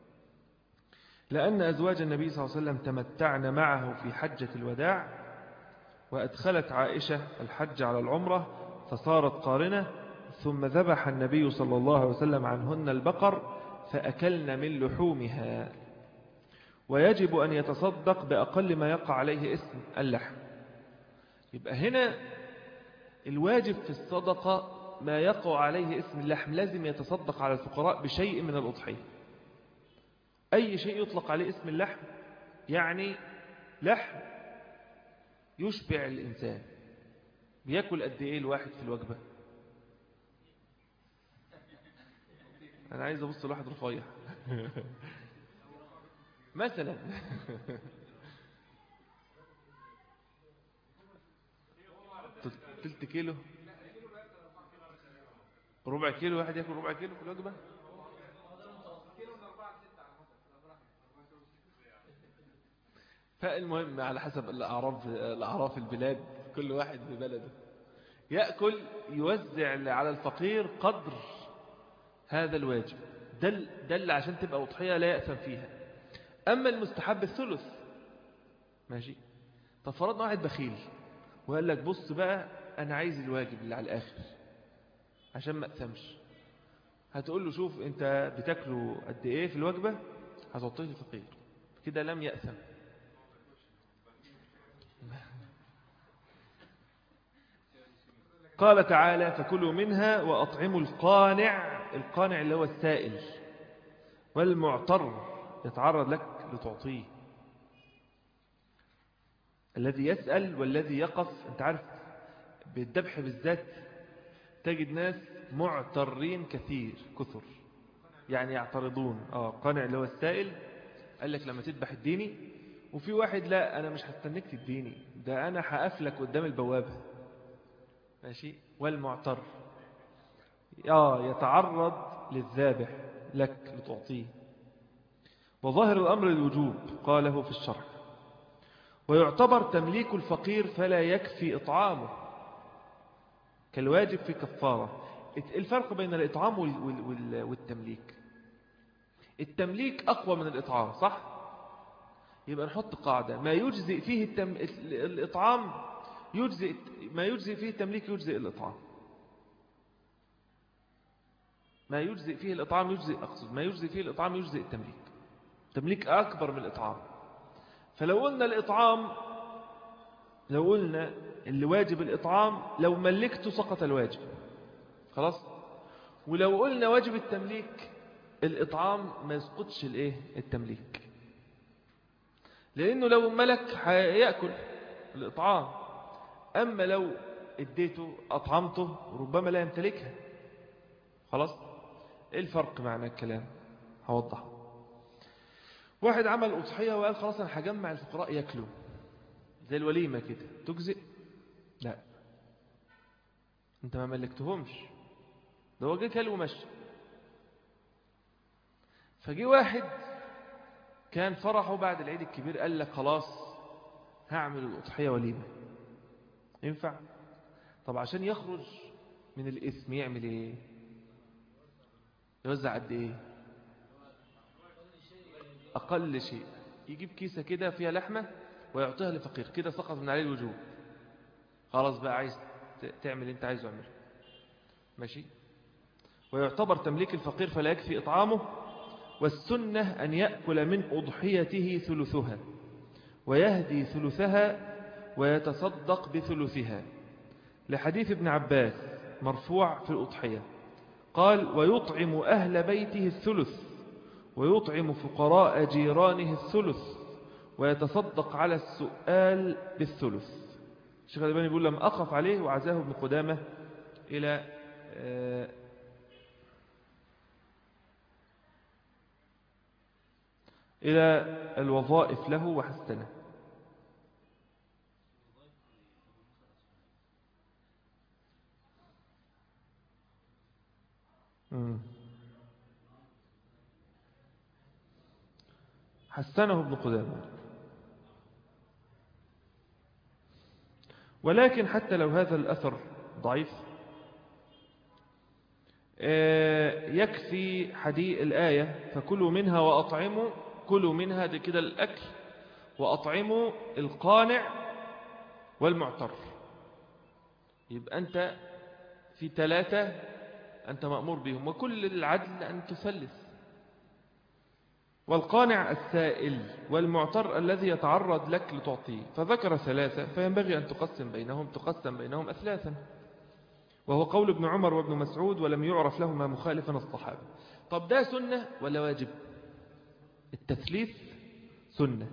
لأن أزواج النبي صلى الله عليه وسلم تمتعن معه في حجة الوداع، وأدخلت عائشة الحج على العمرة فصارت قارنة، ثم ذبح النبي صلى الله عليه وسلم عنهن البقر فأكلن من لحومها. ويجب أن يتصدق بأقل ما يقع عليه اسم اللحم. يبقى هنا الواجب في الصدقة ما يقع عليه اسم اللحم، لازم يتصدق على الفقراء بشيء من الأضحية. أي شيء يطلق عليه اسم اللحم يعني لحم يشبع الإنسان. بيأكل قد إيه الواحد في الوجبة؟ أنا عايز أبص لواحد رفيع مثلا تلت كيلو، ربع كيلو، واحد يأكل ربع كيلو في الوجبة. فالمهم على حسب الأعراف الأعراف البلاد، كل واحد ببلده يأكل يوزع على الفقير قدر هذا الواجب، دل, دل عشان تبقى أضحية لا يأثم فيها. أما المستحب الثلث ماشي. طب فرضنا واحد بخيل وقال لك بص بقى أنا عايز الواجب اللي على الآخر عشان ما أثمش، هتقول له شوف أنت بتاكله قد إيه في الوجبة هتعطيه الفقير، كده لم يأثم. قال تعالى فكلوا منها وأطعموا القانع، القانع اللي هو السائل، والمعتر يتعرض لك لتعطيه. الذي يسأل والذي يقف، انت عارف بالذبح بالذات تجد ناس معترين كثير كثر، يعني يعترضون. اه قانع اللي هو السائل قال لك لما تذبح اديني، وفي واحد لا أنا مش هستنيك تديني، ده أنا هقفلك قدام البوابة ماشي. والمعتر آه يتعرض للذابح لك لتعطيه. وظاهر الأمر الوجوب قاله في الشرع. ويعتبر تمليك الفقير فلا يكفي إطعامه كالواجب في كفارة، الفرق بين الإطعام والتمليك. التمليك أقوى من الإطعام، صح؟ يبقى نحط قاعدة: ما يجزئ فيه التم... الإطعام يجزئ، ما يجزئ فيه التمليك يجزئ الإطعام. ما يجزئ فيه الإطعام يجزئ أقصد ما يجزئ فيه الإطعام يجزئ التمليك. التمليك أكبر من الإطعام. فلو قلنا الإطعام، لو قلنا اللي واجب الإطعام، لو ملكته سقط الواجب، خلاص. ولو قلنا واجب التمليك، الإطعام ما يسقطش الإيه التمليك، لأنه لو ملك هيأكل الإطعام، أما لو اديته أطعمته ربما لا يمتلكها. خلاص. إيه الفرق معنى الكلام؟ هوضح. واحد عمل أضحية وقال خلاص أنا هجمع الفقراء يأكلوا زي الوليمة كده، تجزئ؟ لا، أنت ما ملكتهمش، ده هو جه كل ومشي. فجي واحد كان فرحه بعد العيد الكبير قال لك خلاص هعمل الأضحية وليمة، ينفع؟ طب عشان يخرج من الإثم يعمل إيه؟ يوزع قد إيه؟ أقل شيء يجيب كيسة كده فيها لحمة ويعطيها لفقير، كده سقط من عليه الوجوب. خلاص بقى عايز تعمل انت عايزه اعمله، ماشي. ويعتبر تمليك الفقير فلا يكفي إطعامه. والسنة أن يأكل من أضحيته ثلثها ويهدي ثلثها ويتصدق بثلثها، لحديث ابن عباس مرفوع في الأضحية قال: ويطعم أهل بيته الثلث ويطعم فقراء جيرانه الثلث ويتصدق على السؤال بالثلث. الشيخ الألباني بيقول: لم أقف عليه، وعزاه ابن قدامة إلى آه إلى الوظائف له وحسنه. حسنه ابن قدامة. ولكن حتى لو هذا الأثر ضعيف يكفي حديث الآية: فكلوا منها وأطعموا، كلوا منها دي كده الأكل، وأطعموا القانع والمعتر. يبقى أنت في ثلاثة أنت مأمور بهم، وكل العدل أن تثلث. والقانع السائل، والمعتر الذي يتعرض لك لتعطيه. فذكر ثلاثة فينبغي أن تقسم بينهم تقسم بينهم أثلاثا، وهو قول ابن عمر وابن مسعود، ولم يعرف لهما مخالفا الصحابة. طب ده سنة ولا واجب؟ التثليث سنة.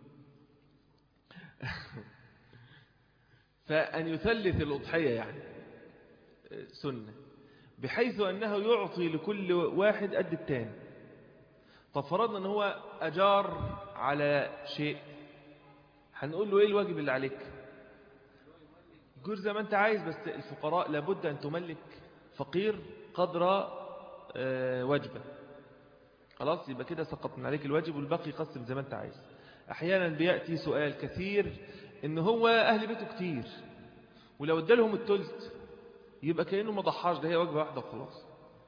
فأن يثلث الأضحية يعني سنة، بحيث أنه يعطي لكل واحد قد التاني. طب فرضنا أنه هو أجار على شيء، هنقول له إيه الواجب اللي عليك؟ جور زي ما أنت عايز، بس الفقراء لابد أن تملك فقير قدر وجبة. خلاص، يبقى كده سقط من عليك الواجب، والباقي قسم زي ما أنت عايز. أحيانا بيأتي سؤال كثير إن هو أهل بيته كتير، ولو ادالهم الثلث يبقى كأنه ما ضحاش، ده هي وجبة واحدة وخلاص.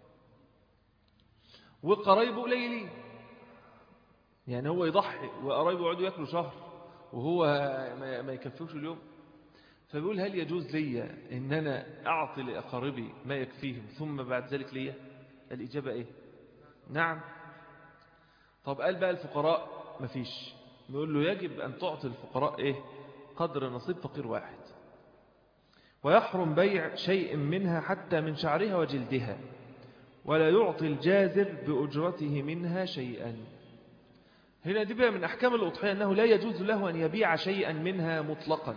وقرايبه قليلين، يعني هو يضحي وقرايبه يقعدوا ياكلوا شهر وهو ما يكفيوش اليوم. فبيقول: هل يجوز لي ان انا اعطي لاقاربي ما يكفيهم ثم بعد ذلك لي؟ الاجابه ايه؟ نعم. طب قال بقى الفقراء مفيش، نقول له يجب ان تعطي الفقراء ايه؟ قدر نصيب فقير واحد. ويحرم بيع شيء منها حتى من شعرها وجلدها، ولا يعطي الجازر بأجرته منها شيئا. هنا دي بقى من أحكام الأضحية أنه لا يجوز له أن يبيع شيئا منها مطلقا،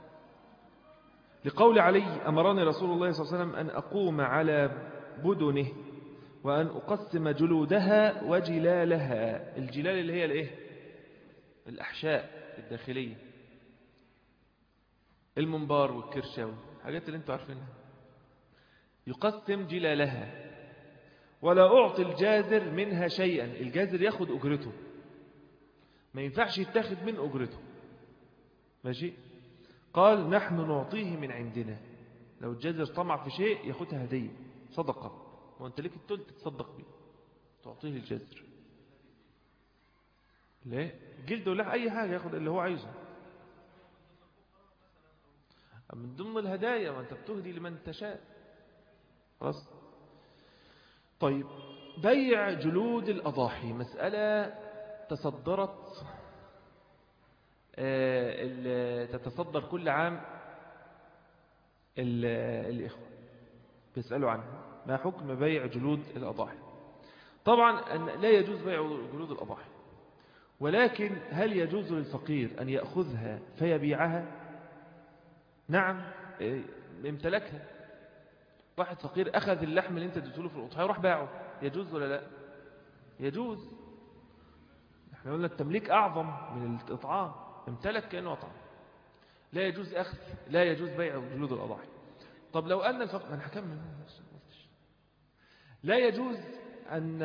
لقول علي: أمرني رسول الله صلى الله عليه وسلم أن أقوم على بدنه وأن أقسم جلودها وجلالها. الجلال اللي هي الإيه؟ الأحشاء الداخلية، المنبار والكرشة، حاجات اللي انتوا عارفينها. يقسم جلالها. ولا أعطي الجازر منها شيئا، الجازر ياخد أجرته، ما ينفعش يتاخد من أجرته، ماشي. قال: نحن نعطيه من عندنا، لو الجازر طمع في شيء ياخدها هدية، صدقة، وانت ليك التلت تتصدق بيه، تعطيه الجزر. ليه؟ جلد ولا أي حاجة ياخد اللي هو عايزه من ضمن الهدايا، وانت بتهدي لمن تشاء. خلاص. طيب، بيع جلود الأضاحي مسألة تصدرت تتصدر كل عام الإخوة بيسألوا عنها، ما حكم بيع جلود الأضاحي؟ طبعا لا يجوز بيع جلود الأضاحي، ولكن هل يجوز للفقير أن يأخذها فيبيعها؟ نعم، امتلكها. واحد فقير أخذ اللحم اللي انت اديته له في الأضحية وراح باعه، يجوز ولا لا؟ يجوز. احنا قلنا التمليك أعظم من الإطعام، امتلك كأنه أطعم. لا يجوز أخذ، لا يجوز بيع جلود الأضاحي. طب لو أن الفقير، أنا هكمل، لا يجوز أن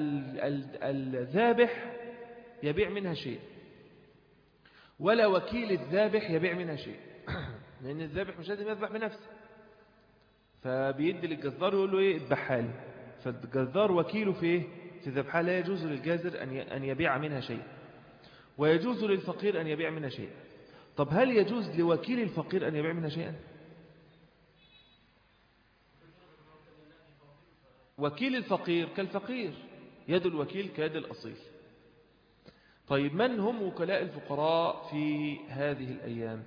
الذابح يبيع منها شيء، ولا وكيل الذابح يبيع منها شيء، لأن الذابح مش لازم يذبح بنفسه، فبيدي للجزار يقول له ايه اذبحها لي، فالجزار وكيله في ايه في ذبحها. لا يجوز للجازر أن يبيع منها شيء، ويجوز للفقير أن يبيع منها شيء. طب هل يجوز لوكيل الفقير أن يبيع منها شيئا؟ وكيل الفقير كالفقير، يد الوكيل كيد الأصيل. طيب، من هم وكلاء الفقراء في هذه الأيام؟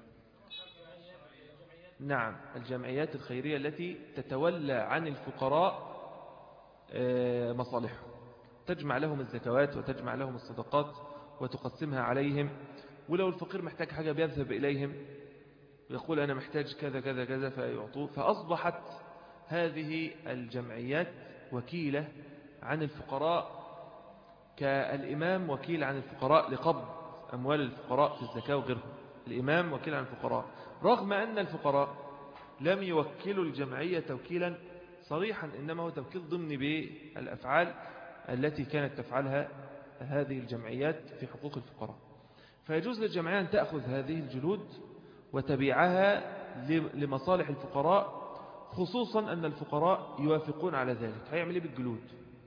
نعم، الجمعيات الخيرية التي تتولى عن الفقراء مصالحهم، تجمع لهم الزكوات وتجمع لهم الصدقات وتقسمها عليهم، ولو الفقير محتاج حاجة بيذهب إليهم ويقول أنا محتاج كذا كذا كذا فيعطوه. فأصبحت هذه الجمعيات وكيلة عن الفقراء، كالإمام وكيل عن الفقراء لقبض أموال الفقراء في الزكاة وغيرهم. الإمام وكيل عن الفقراء، رغم أن الفقراء لم يوكلوا الجمعية توكيلا صريحا، إنما هو توكيل ضمني بالأفعال التي كانت تفعلها هذه الجمعيات في حقوق الفقراء. فيجوز للجمعية أن تأخذ هذه الجلود وتبيعها لمصالح الفقراء، خصوصا أن الفقراء يوافقون على ذلك. هيعمل إيه بالجلود؟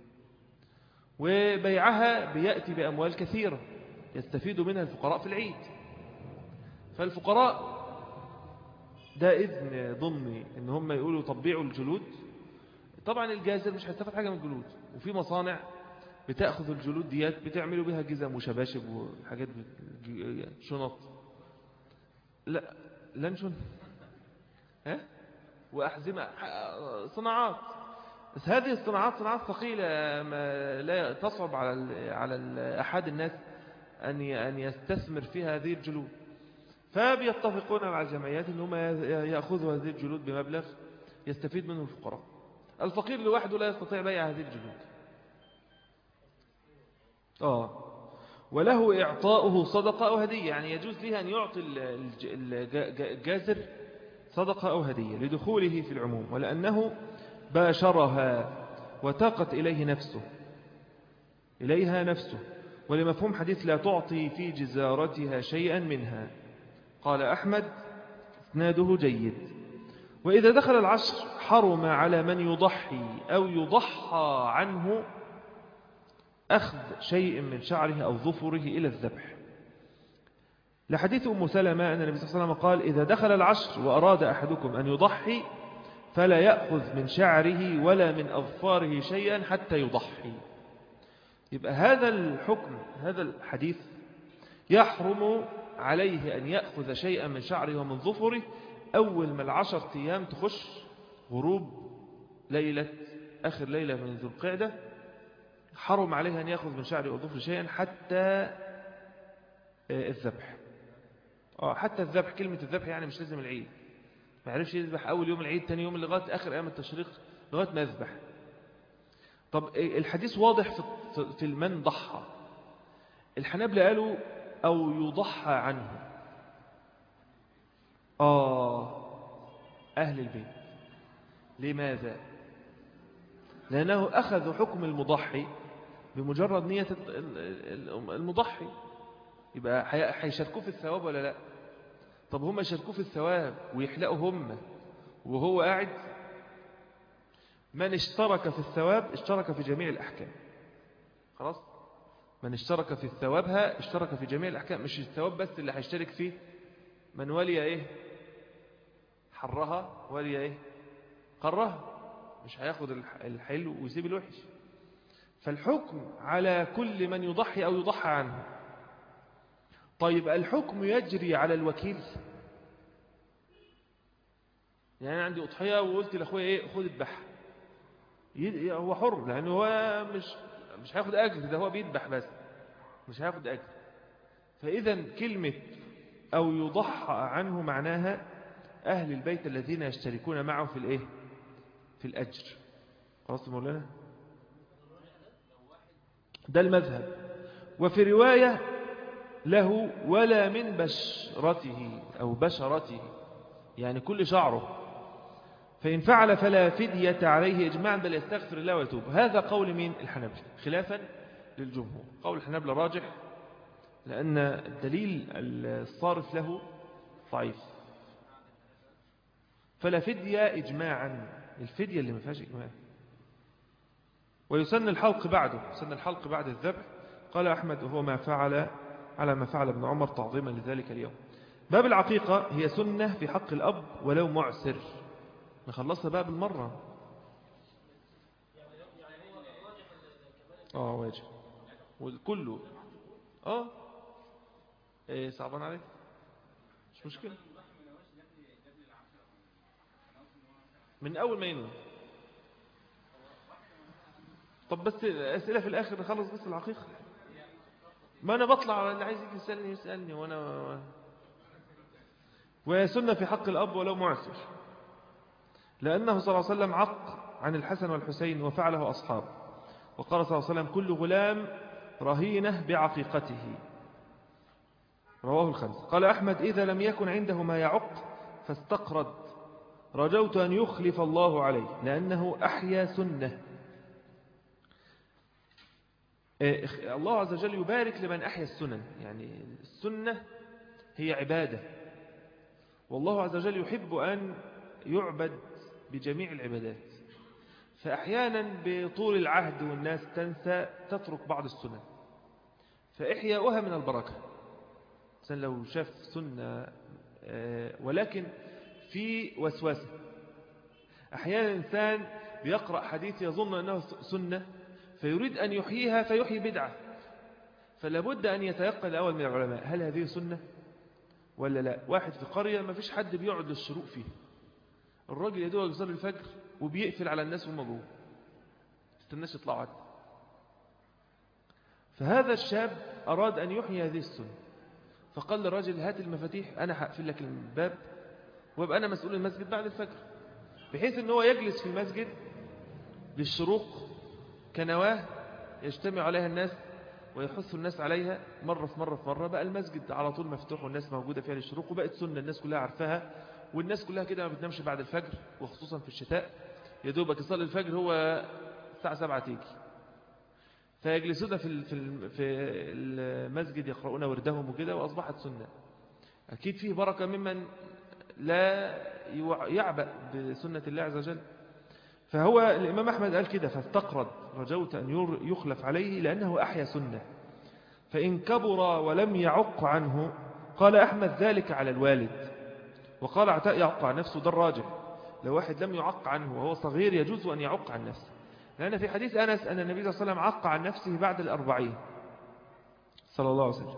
وبيعها بيأتي بأموال كثيرة يستفيد منها الفقراء في العيد. فالفقراء ده إذن ضمني إن هم يقولوا طبيعوا الجلود. طبعا الجازر مش هيستفاد حاجة من الجلود، وفي مصانع بتأخذ الجلود ديات بتعملوا بها جزم وشباشب وحاجات شنط، لا لن شنط ها وأحزمة، صناعات. بس هذه الصناعات صناعات ثقيلة، ما لا تصعب على على أحد الناس أن أن يستثمر فيها هذه الجلود. فبيتفقون مع الجمعيات أنهم يأخذوا هذه الجلود بمبلغ يستفيد منه الفقراء. الفقير لوحده لا يستطيع بيع هذه الجلود. آه وله إعطاؤه صدقة أو هدية، يعني يجوز له أن يعطي الجازر صدقة أو هدية لدخوله في العموم، ولأنه باشرها وتاقت إليه نفسه إليها نفسه، ولمفهوم حديث لا تعطي في جزارتها شيئا منها. قال أحمد اسناده جيد. وإذا دخل العشر حرم على من يضحي أو يضحى عنه أخذ شيء من شعره أو ظفره إلى الذبح، لحديث أم سلمة أن النبي صلى الله عليه وسلم قال إذا دخل العشر وأراد أحدكم أن يضحي فلا يأخذ من شعره ولا من أظفاره شيئا حتى يضحي. يبقى هذا الحكم، هذا الحديث يحرم عليه أن يأخذ شيئا من شعره ومن ظفره أول ما العشر أيام تخش، غروب ليلة آخر ليلة من ذو القعدة، حرم عليه أن يأخذ من شعره وظفره شيئا حتى الذبح. آه حتى الذبح، كلمة الذبح يعني مش لازم العيد، ما يعرفش يذبح أول يوم العيد، تاني يوم لغاية آخر أيام التشريق لغاية ما يذبح. طب الحديث واضح في المن ضحى. الحنابلة قالوا أو يضحى عنه. آه أهل البيت. لماذا؟ لأنه أخذ حكم المضحي بمجرد نية المضحي، يبقى هيشاركوه في الثواب ولا لا؟ طب هم يشاركوه في الثواب ويحلقوا هم وهو قاعد؟ من اشترك في الثواب اشترك في جميع الأحكام. خلاص، من اشترك في ثوابها اشترك في جميع الأحكام، مش الثواب بس اللي هيشترك فيه. من ولي ايه حرها ولي ايه قرها، مش هياخد الحلو ويسيب الوحش. فالحكم على كل من يضحي أو يضحى عنه. طيب الحكم يجري على الوكيل؟ يعني أنا عندي أضحية وقلت لأخويا إيه خد اذبح، هو حر لأنه هو مش مش هياخد أجر، ده هو بيذبح بس مش هياخد أجر. فإذا كلمة أو يضحى عنه معناها أهل البيت الذين يشتركون معه في الإيه في الأجر. خلاص مولانا، ده المذهب. وفي رواية له ولا من بشرته أو بشرته، يعني كل شعره، فإن فعل فلا فدية عليه إجماعا بل يستغفر الله ويتوب. هذا قول مين؟ الحنابلة، خلافا للجمهور. قول الحنابلة راجح لأن الدليل الصارف له ضعيف. فلا فدية إجماعا، الفدية اللي ما فيهاش إجماع. ويسن الحلق بعده، يسن الحلق بعد الذبح. قال أحمد وهو ما فعل على ما فعل ابن عمر تعظيما لذلك اليوم. باب العقيقة هي سنة في حق الأب ولو معسر. نخلصها بقى بالمرة. اه واجب وكله اه ايه صعبان عليك مش مشكلة، من أول ما ينوي. طب بس أسئلة في الآخر نخلص بس العقيقة. ما أنا بطلع اللي عايز يجي يسألني يسألني وأنا. ويسن في حق الأب ولو معسر، لأنه صلى الله عليه وسلم عق عن الحسن والحسين وفعله أصحاب. وقال صلى الله عليه وسلم كل غلام رهينة بعقيقته، رواه الخمسة. قال أحمد إذا لم يكن عنده ما يعق فاستقرد، رجوت أن يخلف الله عليه لأنه أحيا سنة. الله عز وجل يبارك لمن أحيا السنن، يعني السنة هي عبادة، والله عز وجل يحب أن يعبد بجميع العبادات. فأحيانا بطول العهد والناس تنسى تترك بعض السنن، فإحياؤها من البركة. مثلا لو شاف سنة ولكن في وسوسة، أحيانا الإنسان بيقرأ حديث يظن أنه سنة فيريد أن يحييها فيحيي بدعة، فلابد أن يتيقن الأول من العلماء هل هذه سنة ولا لا. واحد في قرية ما فيش حد بيقعد للشروق فيه، الراجل يدوه يصلي الفجر وبيقفل على الناس وهم جوه، استناش يطلعوا عد. فهذا الشاب أراد أن يحيي هذه السنة، فقال للراجل هات المفاتيح أنا هقفل لك الباب وابقى أنا مسؤول المسجد بعد الفجر، بحيث أنه يجلس في المسجد للشروق كنواه يجتمع عليها الناس ويحث الناس عليها مرة في مرة في مرة. بقى المسجد على طول مفتوح والناس موجودة فيها للشروق، وبقت سنة الناس كلها عارفاها، والناس كلها كده ما بتنامش بعد الفجر، وخصوصا في الشتاء يدوبك يصلي الفجر هو الساعة سبعة تيجي، فيجلسون في في المسجد يقرؤون وردهم وكده، وأصبحت سنة. أكيد فيه بركة ممن لا يعبأ بسنة الله عز وجل. فهو الإمام أحمد قال كده فاستقرد، رجوت أن يخلف عليه لأنه أحيا سنة. فإن كبر ولم يعق عنه قال أحمد ذلك على الوالد، وقال عتاء يعق عن نفسه، ده الراجح. لو واحد لم يعق عنه وهو صغير يجوز أن يعق عن نفسه، لأن في حديث أنس أن النبي صلى الله عليه وسلم عق عن نفسه بعد الأربعين صلى الله عليه وسلم.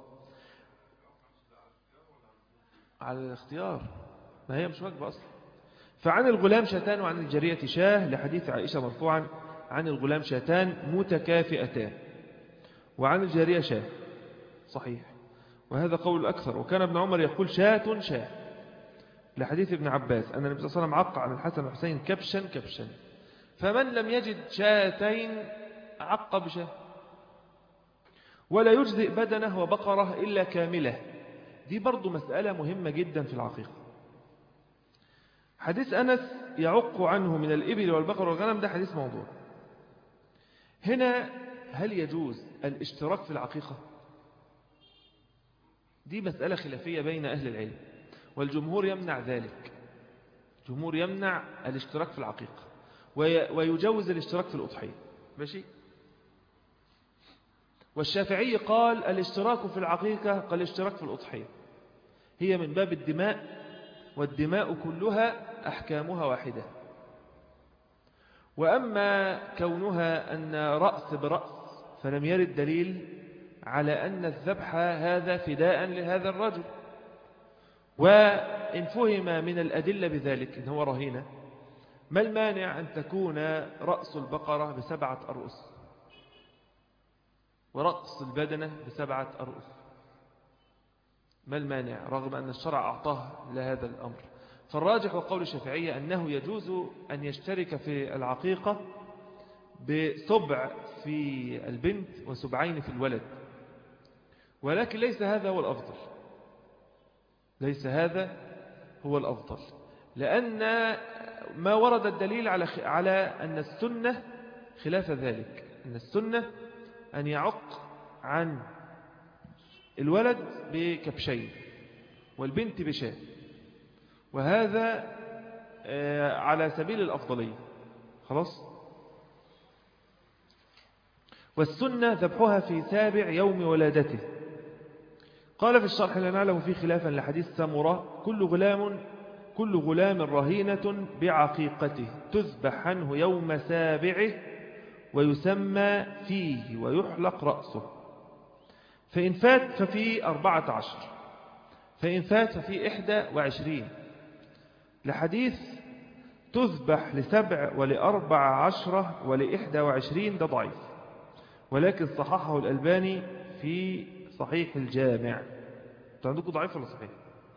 على الاختيار، ما هي مش واجبة أصلا. فعن الغلام شاتان وعن الجارية شاه، لحديث عائشة مرفوعا عن الغلام شاتان متكافئتان وعن الجارية شاه، صحيح، وهذا قول الأكثر. وكان ابن عمر يقول شاة شاه، لحديث ابن عباس أن النبي صلى الله عليه وسلم عق عن الحسن والحسين كبشا كبشا. فمن لم يجد شاتين عق بشاه. ولا يجزئ بدنه وبقره إلا كاملة. دي برضو مسألة مهمة جدا في العقيقة. حديث أنس يعق عنه من الإبل والبقر والغنم، ده حديث موضوع. هنا هل يجوز الاشتراك في العقيقة؟ دي مسألة خلافية بين أهل العلم، والجمهور يمنع ذلك. الجمهور يمنع الاشتراك في العقيقة، ويجوز الاشتراك في الأضحية. ماشي. والشافعي قال الاشتراك في العقيقة كالاشتراك في الأضحية، هي من باب الدماء، والدماء كلها أحكامها واحدة. وأما كونها أن رأس برأس فلم يرد دليل على أن الذبح هذا فداء لهذا الرجل، وإن فهم من الأدلة بذلك إن هو رهينة، ما المانع أن تكون رأس البقرة بسبعة أرؤس ورأس البدنة بسبعة أرؤس؟ ما المانع رغم أن الشرع أعطاه لهذا الأمر؟ فالراجح وقول الشافعية أنه يجوز أن يشترك في العقيقة بسبع في البنت وسبعين في الولد، ولكن ليس هذا هو الأفضل، ليس هذا هو الأفضل، لأن ما ورد الدليل على على أن السنة خلاف ذلك، أن السنة أن يعق عن الولد بكبشين والبنت بشاة، وهذا على سبيل الأفضلية. خلاص. والسنة ذبحها في سابع يوم ولادته. قال في الشرح لا نعلم فيه خلافا لحديث سمرة كل غلام كل غلام رهينة بعقيقته تذبح عنه يوم سابعه ويسمى فيه ويحلق رأسه، فإن فات ففي أربعة عشر، فإن فات ففي إحدى وعشرين، لحديث تذبح لسبع ولأربع عشرة ولإحدى وعشرين، ده ضعيف، ولكن صححه الألباني في صحيح الجامع. عندكم ضعيف ولا صحيح؟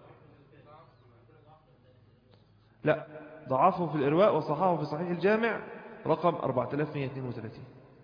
لا، ضعفه في الإرواء وصححه في صحيح الجامع رقم أربعة آلاف ومئة واثنين وثلاثين.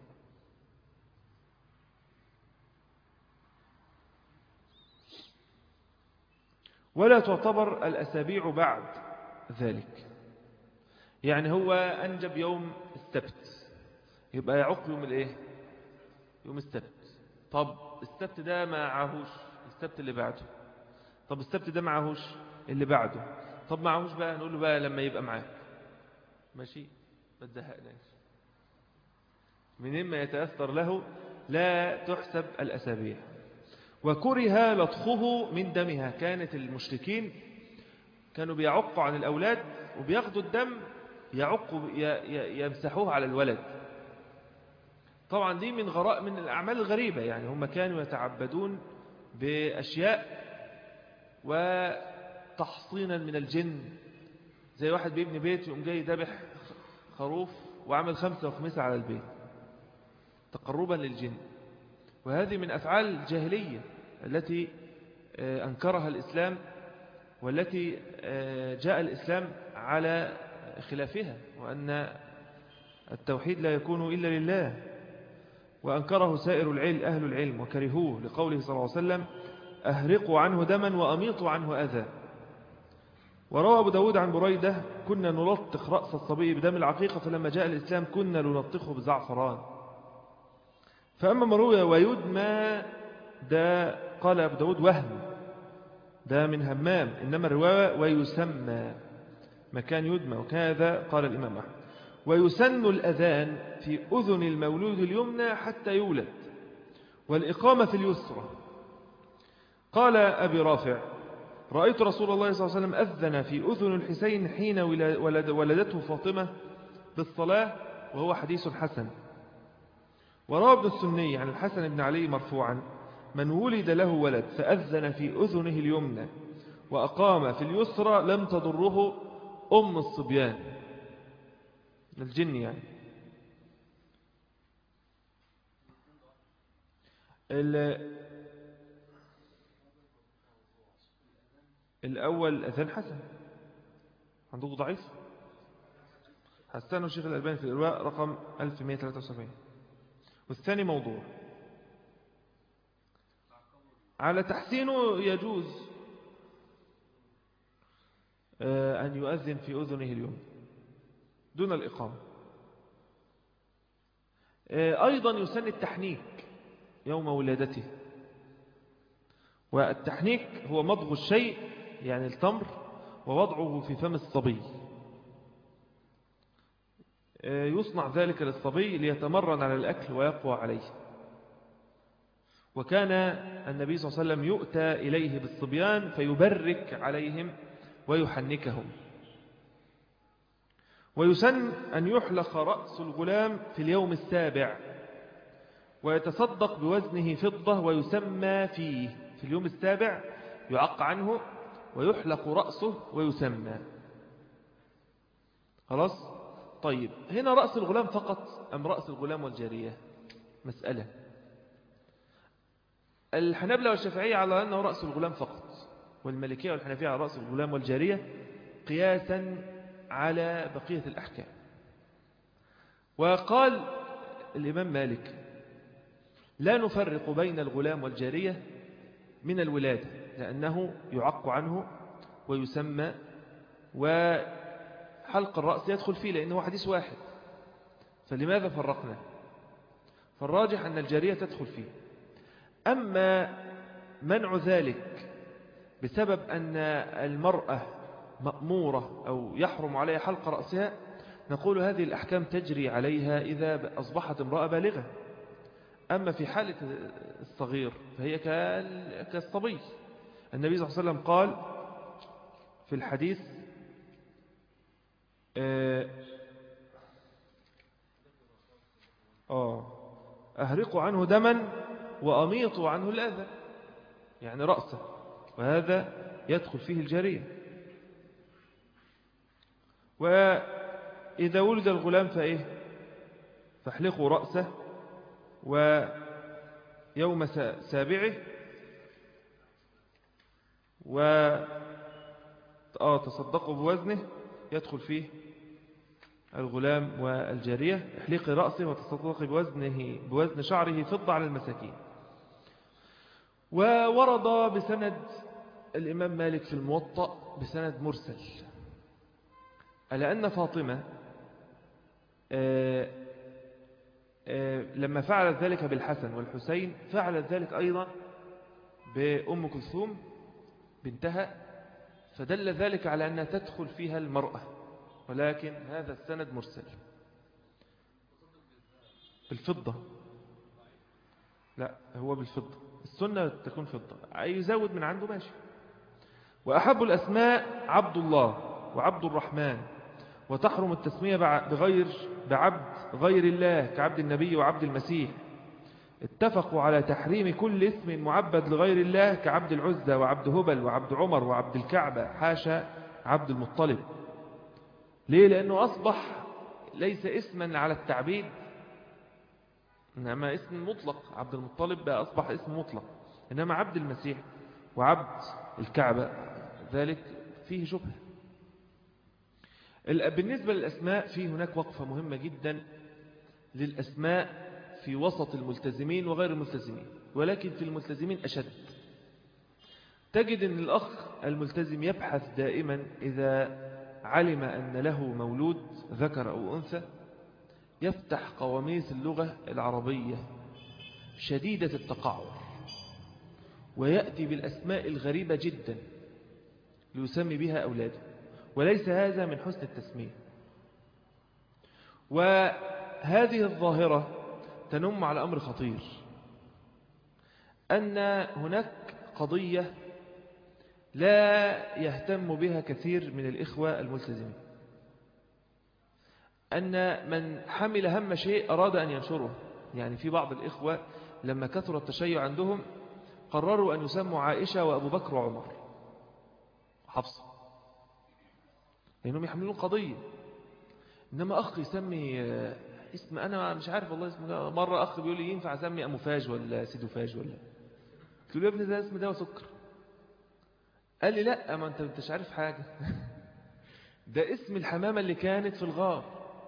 ولا تعتبر الأسابيع بعد ذلك، يعني هو أنجب يوم السبت يبقى يعق يوم الايه؟ يوم السبت. طب السبت ده معهوش السبت اللي بعده، طب السبت ده معهوش اللي بعده، طب معهوش بقى نقول له بقى لما يبقى معاك. ماشي، ما تزهقناش. منين ما يتأثر له لا تحسب الأسابيع. وكره لطخه من دمها، كانت المشركين كانوا بيعقوا عن الأولاد وبياخدوا الدم يعقوا يمسحوه على الولد. طبعا دي من غراء من الأعمال الغريبة، يعني هم كانوا يتعبدون بأشياء وتحصينا من الجن، زي واحد بيبني بيت يقوم جاي ذبح خروف وعمل خمسة وخمسة على البيت تقربا للجن، وهذه من أفعال الجاهلية التي أنكرها الإسلام والتي جاء الإسلام على خلافها، وأن التوحيد لا يكون إلا لله، وأنكره سائر العلم أهل العلم وكرهوه لقوله صلى الله عليه وسلم أهرقوا عنه دما وأميطوا عنه أذى. وروى أبو داود عن بريدة كنا نلطخ رأس الصبي بدم العقيقة، فلما جاء الإسلام كنا نلطخه بزعفران. فأما مروي ويدمى ده قال أبو داود وهم، ده من همام، إنما الرواية ويسمى مكان يدمى، وكذا قال الإمام أحمد. ويسن الأذان في أذن المولود اليمنى حتى يولد، والإقامة في اليسرى. قال أبي رافع رأيت رسول الله صلى الله عليه وسلم أذن في أذن الحسين حين ولد ولدته فاطمة بالصلاة، وهو حديث حسن. وروى ابن السني عن الحسن بن علي مرفوعا من ولد له ولد فأذن في أذنه اليمنى وأقام في اليسرى لم تضره أم الصبيان، الجن يعني. الأول أذان حسن، عندكم ضعيف؟ حسنه الشيخ الألباني في الإرواء رقم ألف ومئة وثلاثة وسبعين. والثاني موضوع على تحسينه يجوز أن يؤذن في أذنه اليوم دون الإقامة. أيضا يسن التحنيك يوم ولادته، والتحنيك هو مضغ الشيء يعني التمر ووضعه في فم الصبي. يصنع ذلك للصبي ليتمرن على الأكل ويقوى عليه. وكان النبي صلى الله عليه وسلم يؤتى إليه بالصبيان فيبرك عليهم ويحنكهم. ويسن أن يحلق رأس الغلام في اليوم السابع ويتصدق بوزنه فضة ويسمى فيه. في اليوم السابع يعق عنه ويحلق رأسه ويسمى. خلاص؟ طيب هنا رأس الغلام فقط أم رأس الغلام والجارية؟ مسألة. الحنابلة والشافعية على أنه رأس الغلام فقط، والمالكية والحنفية على رأس الغلام والجارية قياسا على بقية الأحكام. وقال الإمام مالك لا نفرق بين الغلام والجارية من الولادة لأنه يعق عنه ويسمى، وحلق الرأس يدخل فيه لأنه حديث واحد، فلماذا فرقنا؟ فالراجح أن الجارية تدخل فيه. أما منع ذلك بسبب أن المرأة مأمورة أو يحرم عليها حلق رأسها، نقول هذه الأحكام تجري عليها إذا أصبحت امرأة بالغة. أما في حالة الصغير فهي كالصبي. النبي صلى الله عليه وسلم قال في الحديث آه أهرقوا عنه دما وأميطوا عنه الأذى، يعني رأسه، وهذا يدخل فيه الجارية. وإذا ولد الغلام فإيه فاحلقوا رأسه ويوم سابعه وتصدقوا بوزنه يدخل فيه الغلام والجارية. احلقي رأسه وتصدقي بوزنه بوزن شعره فضة على المساكين. وورد بسند الإمام مالك في الموطأ بسند مرسل على أن فاطمة آآ آآ لما فعلت ذلك بالحسن والحسين فعلت ذلك أيضا بأم كلثوم بنتها، فدل ذلك على أنها تدخل فيها المرأة، ولكن هذا السند مرسل. بالفضة؟ لا، هو بالفضة، السنة تكون فضة، يزود من عنده ماشي. وأحب الأسماء عبد الله وعبد الرحمن، وتحرم التسمية بغير بعبد غير الله كعبد النبي وعبد المسيح. اتفقوا على تحريم كل اسم معبد لغير الله كعبد العزة وعبد هبل وعبد عمر وعبد الكعبة حاشا عبد المطلب. ليه؟ لأنه أصبح ليس اسما على التعبيد، إنما اسم مطلق. عبد المطلب بقى أصبح اسم مطلق، إنما عبد المسيح وعبد الكعبة ذلك فيه شبهة. بالنسبة للأسماء في هناك وقفة مهمة جدا للأسماء في وسط الملتزمين وغير الملتزمين، ولكن في الملتزمين أشد. تجد أن الأخ الملتزم يبحث دائما إذا علم أن له مولود ذكر أو أنثى يفتح قواميس اللغة العربية شديدة التقعر ويأتي بالأسماء الغريبة جدا ليسمي بها أولاده، وليس هذا من حسن التسمية. وهذه الظاهرة تنم على أمر خطير، أن هناك قضية لا يهتم بها كثير من الإخوة الملتزمين، أن من حمل هم شيء أراد أن ينشره. يعني في بعض الإخوة لما كثر التشيع عندهم قرروا أن يسموا عائشة وأبو بكر وعمر حفصة، لأنهم يحملون قضية. إنما أخ يسمي اسم أنا مش عارف والله اسمه. مرة أخ بيقول لي ينفع أسمي أموفاج ولا سيدوفاج ولا، قلت له يا ابني ده اسم ده وسكر. قال لي لا، ما أنت مش عارف حاجة ده اسم الحمامة اللي كانت في الغار.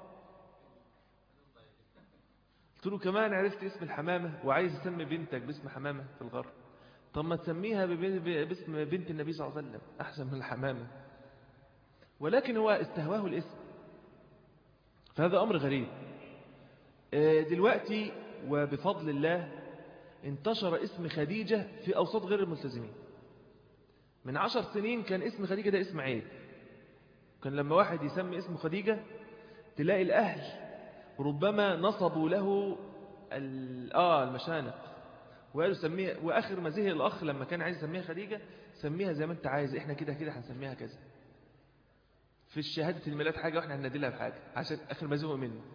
قلت له كمان عرفت اسم الحمامة وعايز تسمي بنتك باسم حمامة في الغار؟ طب ما تسميها باسم بنت النبي صلى الله عليه وسلم أحسن من الحمامة. ولكن هو استهواه الاسم، فهذا أمر غريب. دلوقتي وبفضل الله انتشر اسم خديجة في أوساط غير الملتزمين. من عشر سنين كان اسم خديجة ده اسم عيب، كان لما واحد يسمي اسم خديجة تلاقي الأهل ربما نصبوا له آه المشانق وقالوا سميها، وآخر ما زهق الأخ لما كان عايز يسميها خديجة سميها زي ما أنت عايز، إحنا كده كده هنسميها كذا في الشهادة الميلاد حاجة وإحنا هنديلها بحاجة عشان آخر ما زهق منه.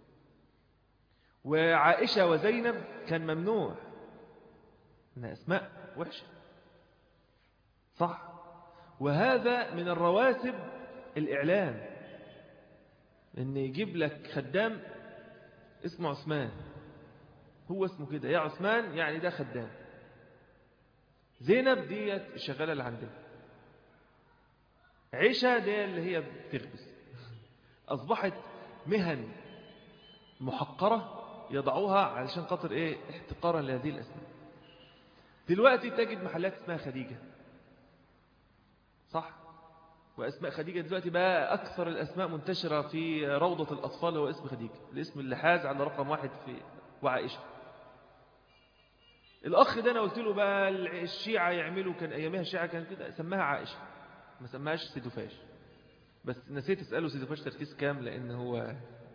وعائشة وزينب كان ممنوع، إن أسماء وحشة صح. وهذا من الرواسب الإعلام، إن يجيب لك خدام اسمه عثمان، هو اسمه كده يا عثمان يعني ده خدام. زينب ديت الشغالة اللي عندنا، عيشة دي اللي هي بتخبز. أصبحت مهن محقرة يضعوها علشان خاطر إيه؟ احتقارا لهذه الأسماء. دلوقتي تجد محلات اسمها خديجة صح، وأسماء خديجة دلوقتي بقى أكثر الأسماء منتشرة في روضة الأطفال هو اسم خديجة، الاسم اللي حاز على رقم واحد في وعائشة. الأخ ده أنا قلت له بقى الشيعة يعملوا، كان أيامها الشيعة كان كده سماها عائشة ما سماهاش سيدوفاش، بس نسيت أسأله سيدوفاش تركيز كام لأن هو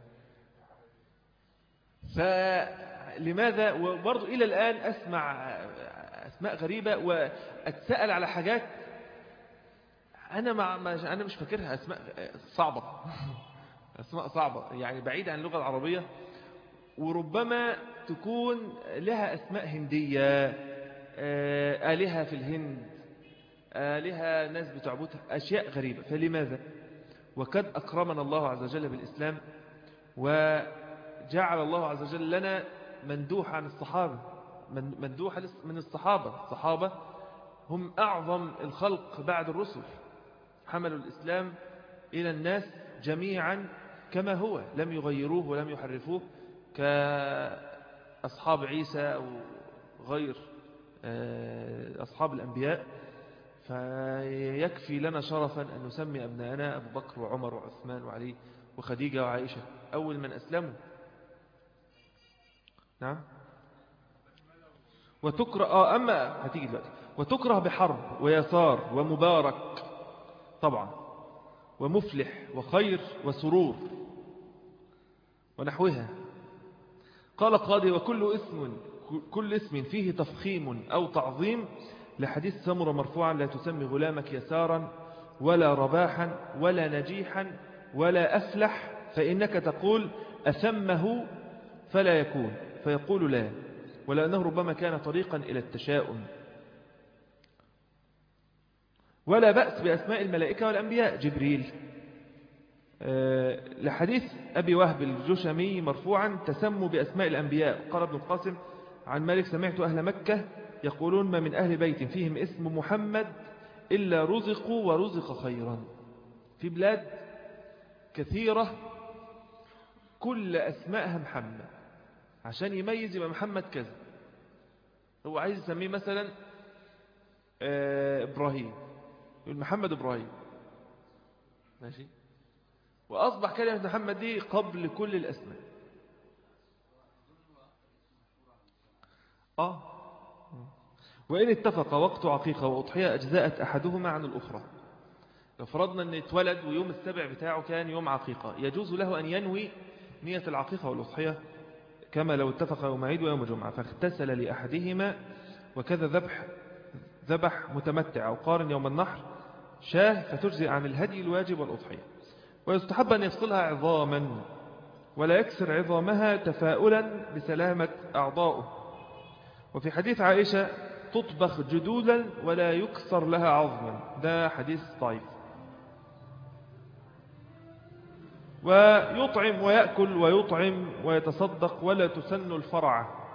فلماذا. وبرضو إلى الآن أسمع أسماء غريبة وأتسأل على حاجات أنا مع أنا مش فاكرها، أسماء صعبة أسماء صعبة يعني بعيدة عن اللغة العربية، وربما تكون لها أسماء هندية، آلهة في الهند، آلهة ناس بتعبدها، أشياء غريبة. فلماذا؟ وقد أكرمنا الله عز وجل بالإسلام، وجعل الله عز وجل لنا مندوح عن الصحابة، مندوح من الصحابة. الصحابة هم أعظم الخلق بعد الرسل، حملوا الإسلام إلى الناس جميعا كما هو، لم يغيروه ولم يحرفوه كأصحاب عيسى أو غير أصحاب الأنبياء. فيكفي لنا شرفا أن نسمي أبناءنا أبو بكر وعمر وعثمان وعلي وخديجة وعائشة أول من أسلموا. نعم. وتكره آه أما هتيجي دلوقتي وتكره بحرب ويسار ومبارك طبعا ومفلح وخير وسرور ونحوها. قال قاضي وكل اسم كل اسم فيه تفخيم أو تعظيم، لحديث سمرة مرفوعا لا تسمي غلامك يسارا ولا رباحا ولا نجيحا ولا أفلح، فإنك تقول أسمه فلا يكون، فيقول لا، ولأنه ربما كان طريقا إلى التشاؤم. ولا بأس بأسماء الملائكة والأنبياء، جبريل. أه لحديث أبي وهب الجشمي مرفوعا تسموا بأسماء الأنبياء. قال ابن القاسم عن مالك سمعت أهل مكة يقولون ما من أهل بيت فيهم اسم محمد إلا رزقوا ورزق خيرا. في بلاد كثيرة كل أسماءها محمد، عشان يميز يبقى محمد كذا. هو عايز يسميه مثلا إبراهيم، يقول محمد إبراهيم ماشي، وأصبح كلمة محمد دي قبل كل الأسماء. آه وإن اتفق وقت عقيقة وأضحية أجزاءت أحدهما عن الأخرى. لو فرضنا أن اتولد ويوم السبع بتاعه كان يوم عقيقة، يجوز له أن ينوي نية العقيقة والأضحية كما لو اتفق يوم عيد ويوم جمعة فاغتسل لأحدهما، وكذا ذبح ذبح متمتع أو قارن يوم النحر شاه فتجزئ عن الهدي الواجب والأضحية. ويستحب أن يفصلها عظاما ولا يكسر عظامها تفاؤلا بسلامة أعضائه. وفي حديث عائشة تطبخ جدولا ولا يكسر لها عظما، ده حديث ضعيف. ويطعم ويأكل ويطعم ويتصدق ولا تسن الفرع،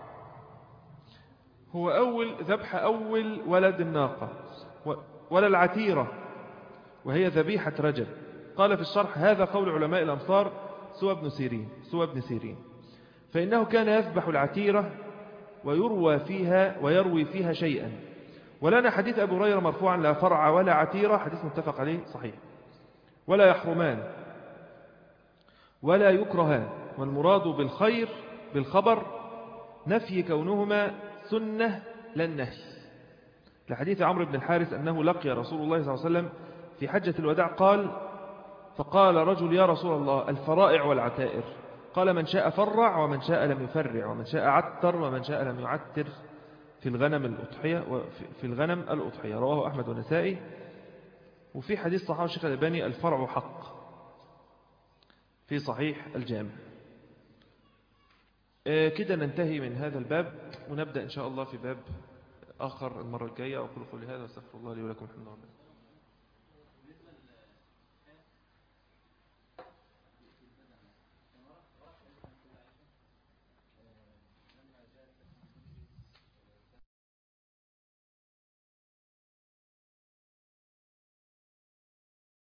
هو أول ذبح أول ولد الناقة، ولا العتيرة وهي ذبيحة رجل. قال في الشرح هذا قول علماء الأمصار سوى ابن سيرين سوى ابن سيرين فإنه كان يذبح العتيرة ويروى فيها ويروي فيها شيئا. ولنا حديث أبو هريرة مرفوعا لا فرع ولا عتيرة، حديث متفق عليه صحيح. ولا يحرمان ولا يكرهان، والمراد بالخير بالخبر نفي كونهما سنة لا النهي، لحديث عمرو بن الحارث أنه لقي رسول الله صلى الله عليه وسلم في حجة الوداع قال فقال رجل يا رسول الله الفرائع والعتائر؟ قال من شاء فرع ومن شاء لم يفرع، ومن شاء عتر ومن شاء لم يعتر في الغنم الأضحية في الغنم الأضحية. رواه أحمد والنسائي. وفي حديث صحيح الشيخ الألباني الفرع حق في صحيح الجامع. كده ننتهي من هذا الباب، ونبدأ إن شاء الله في باب آخر المرة الجاية. أقول قولي هذا واستغفر الله لي ولكم الحمد لله.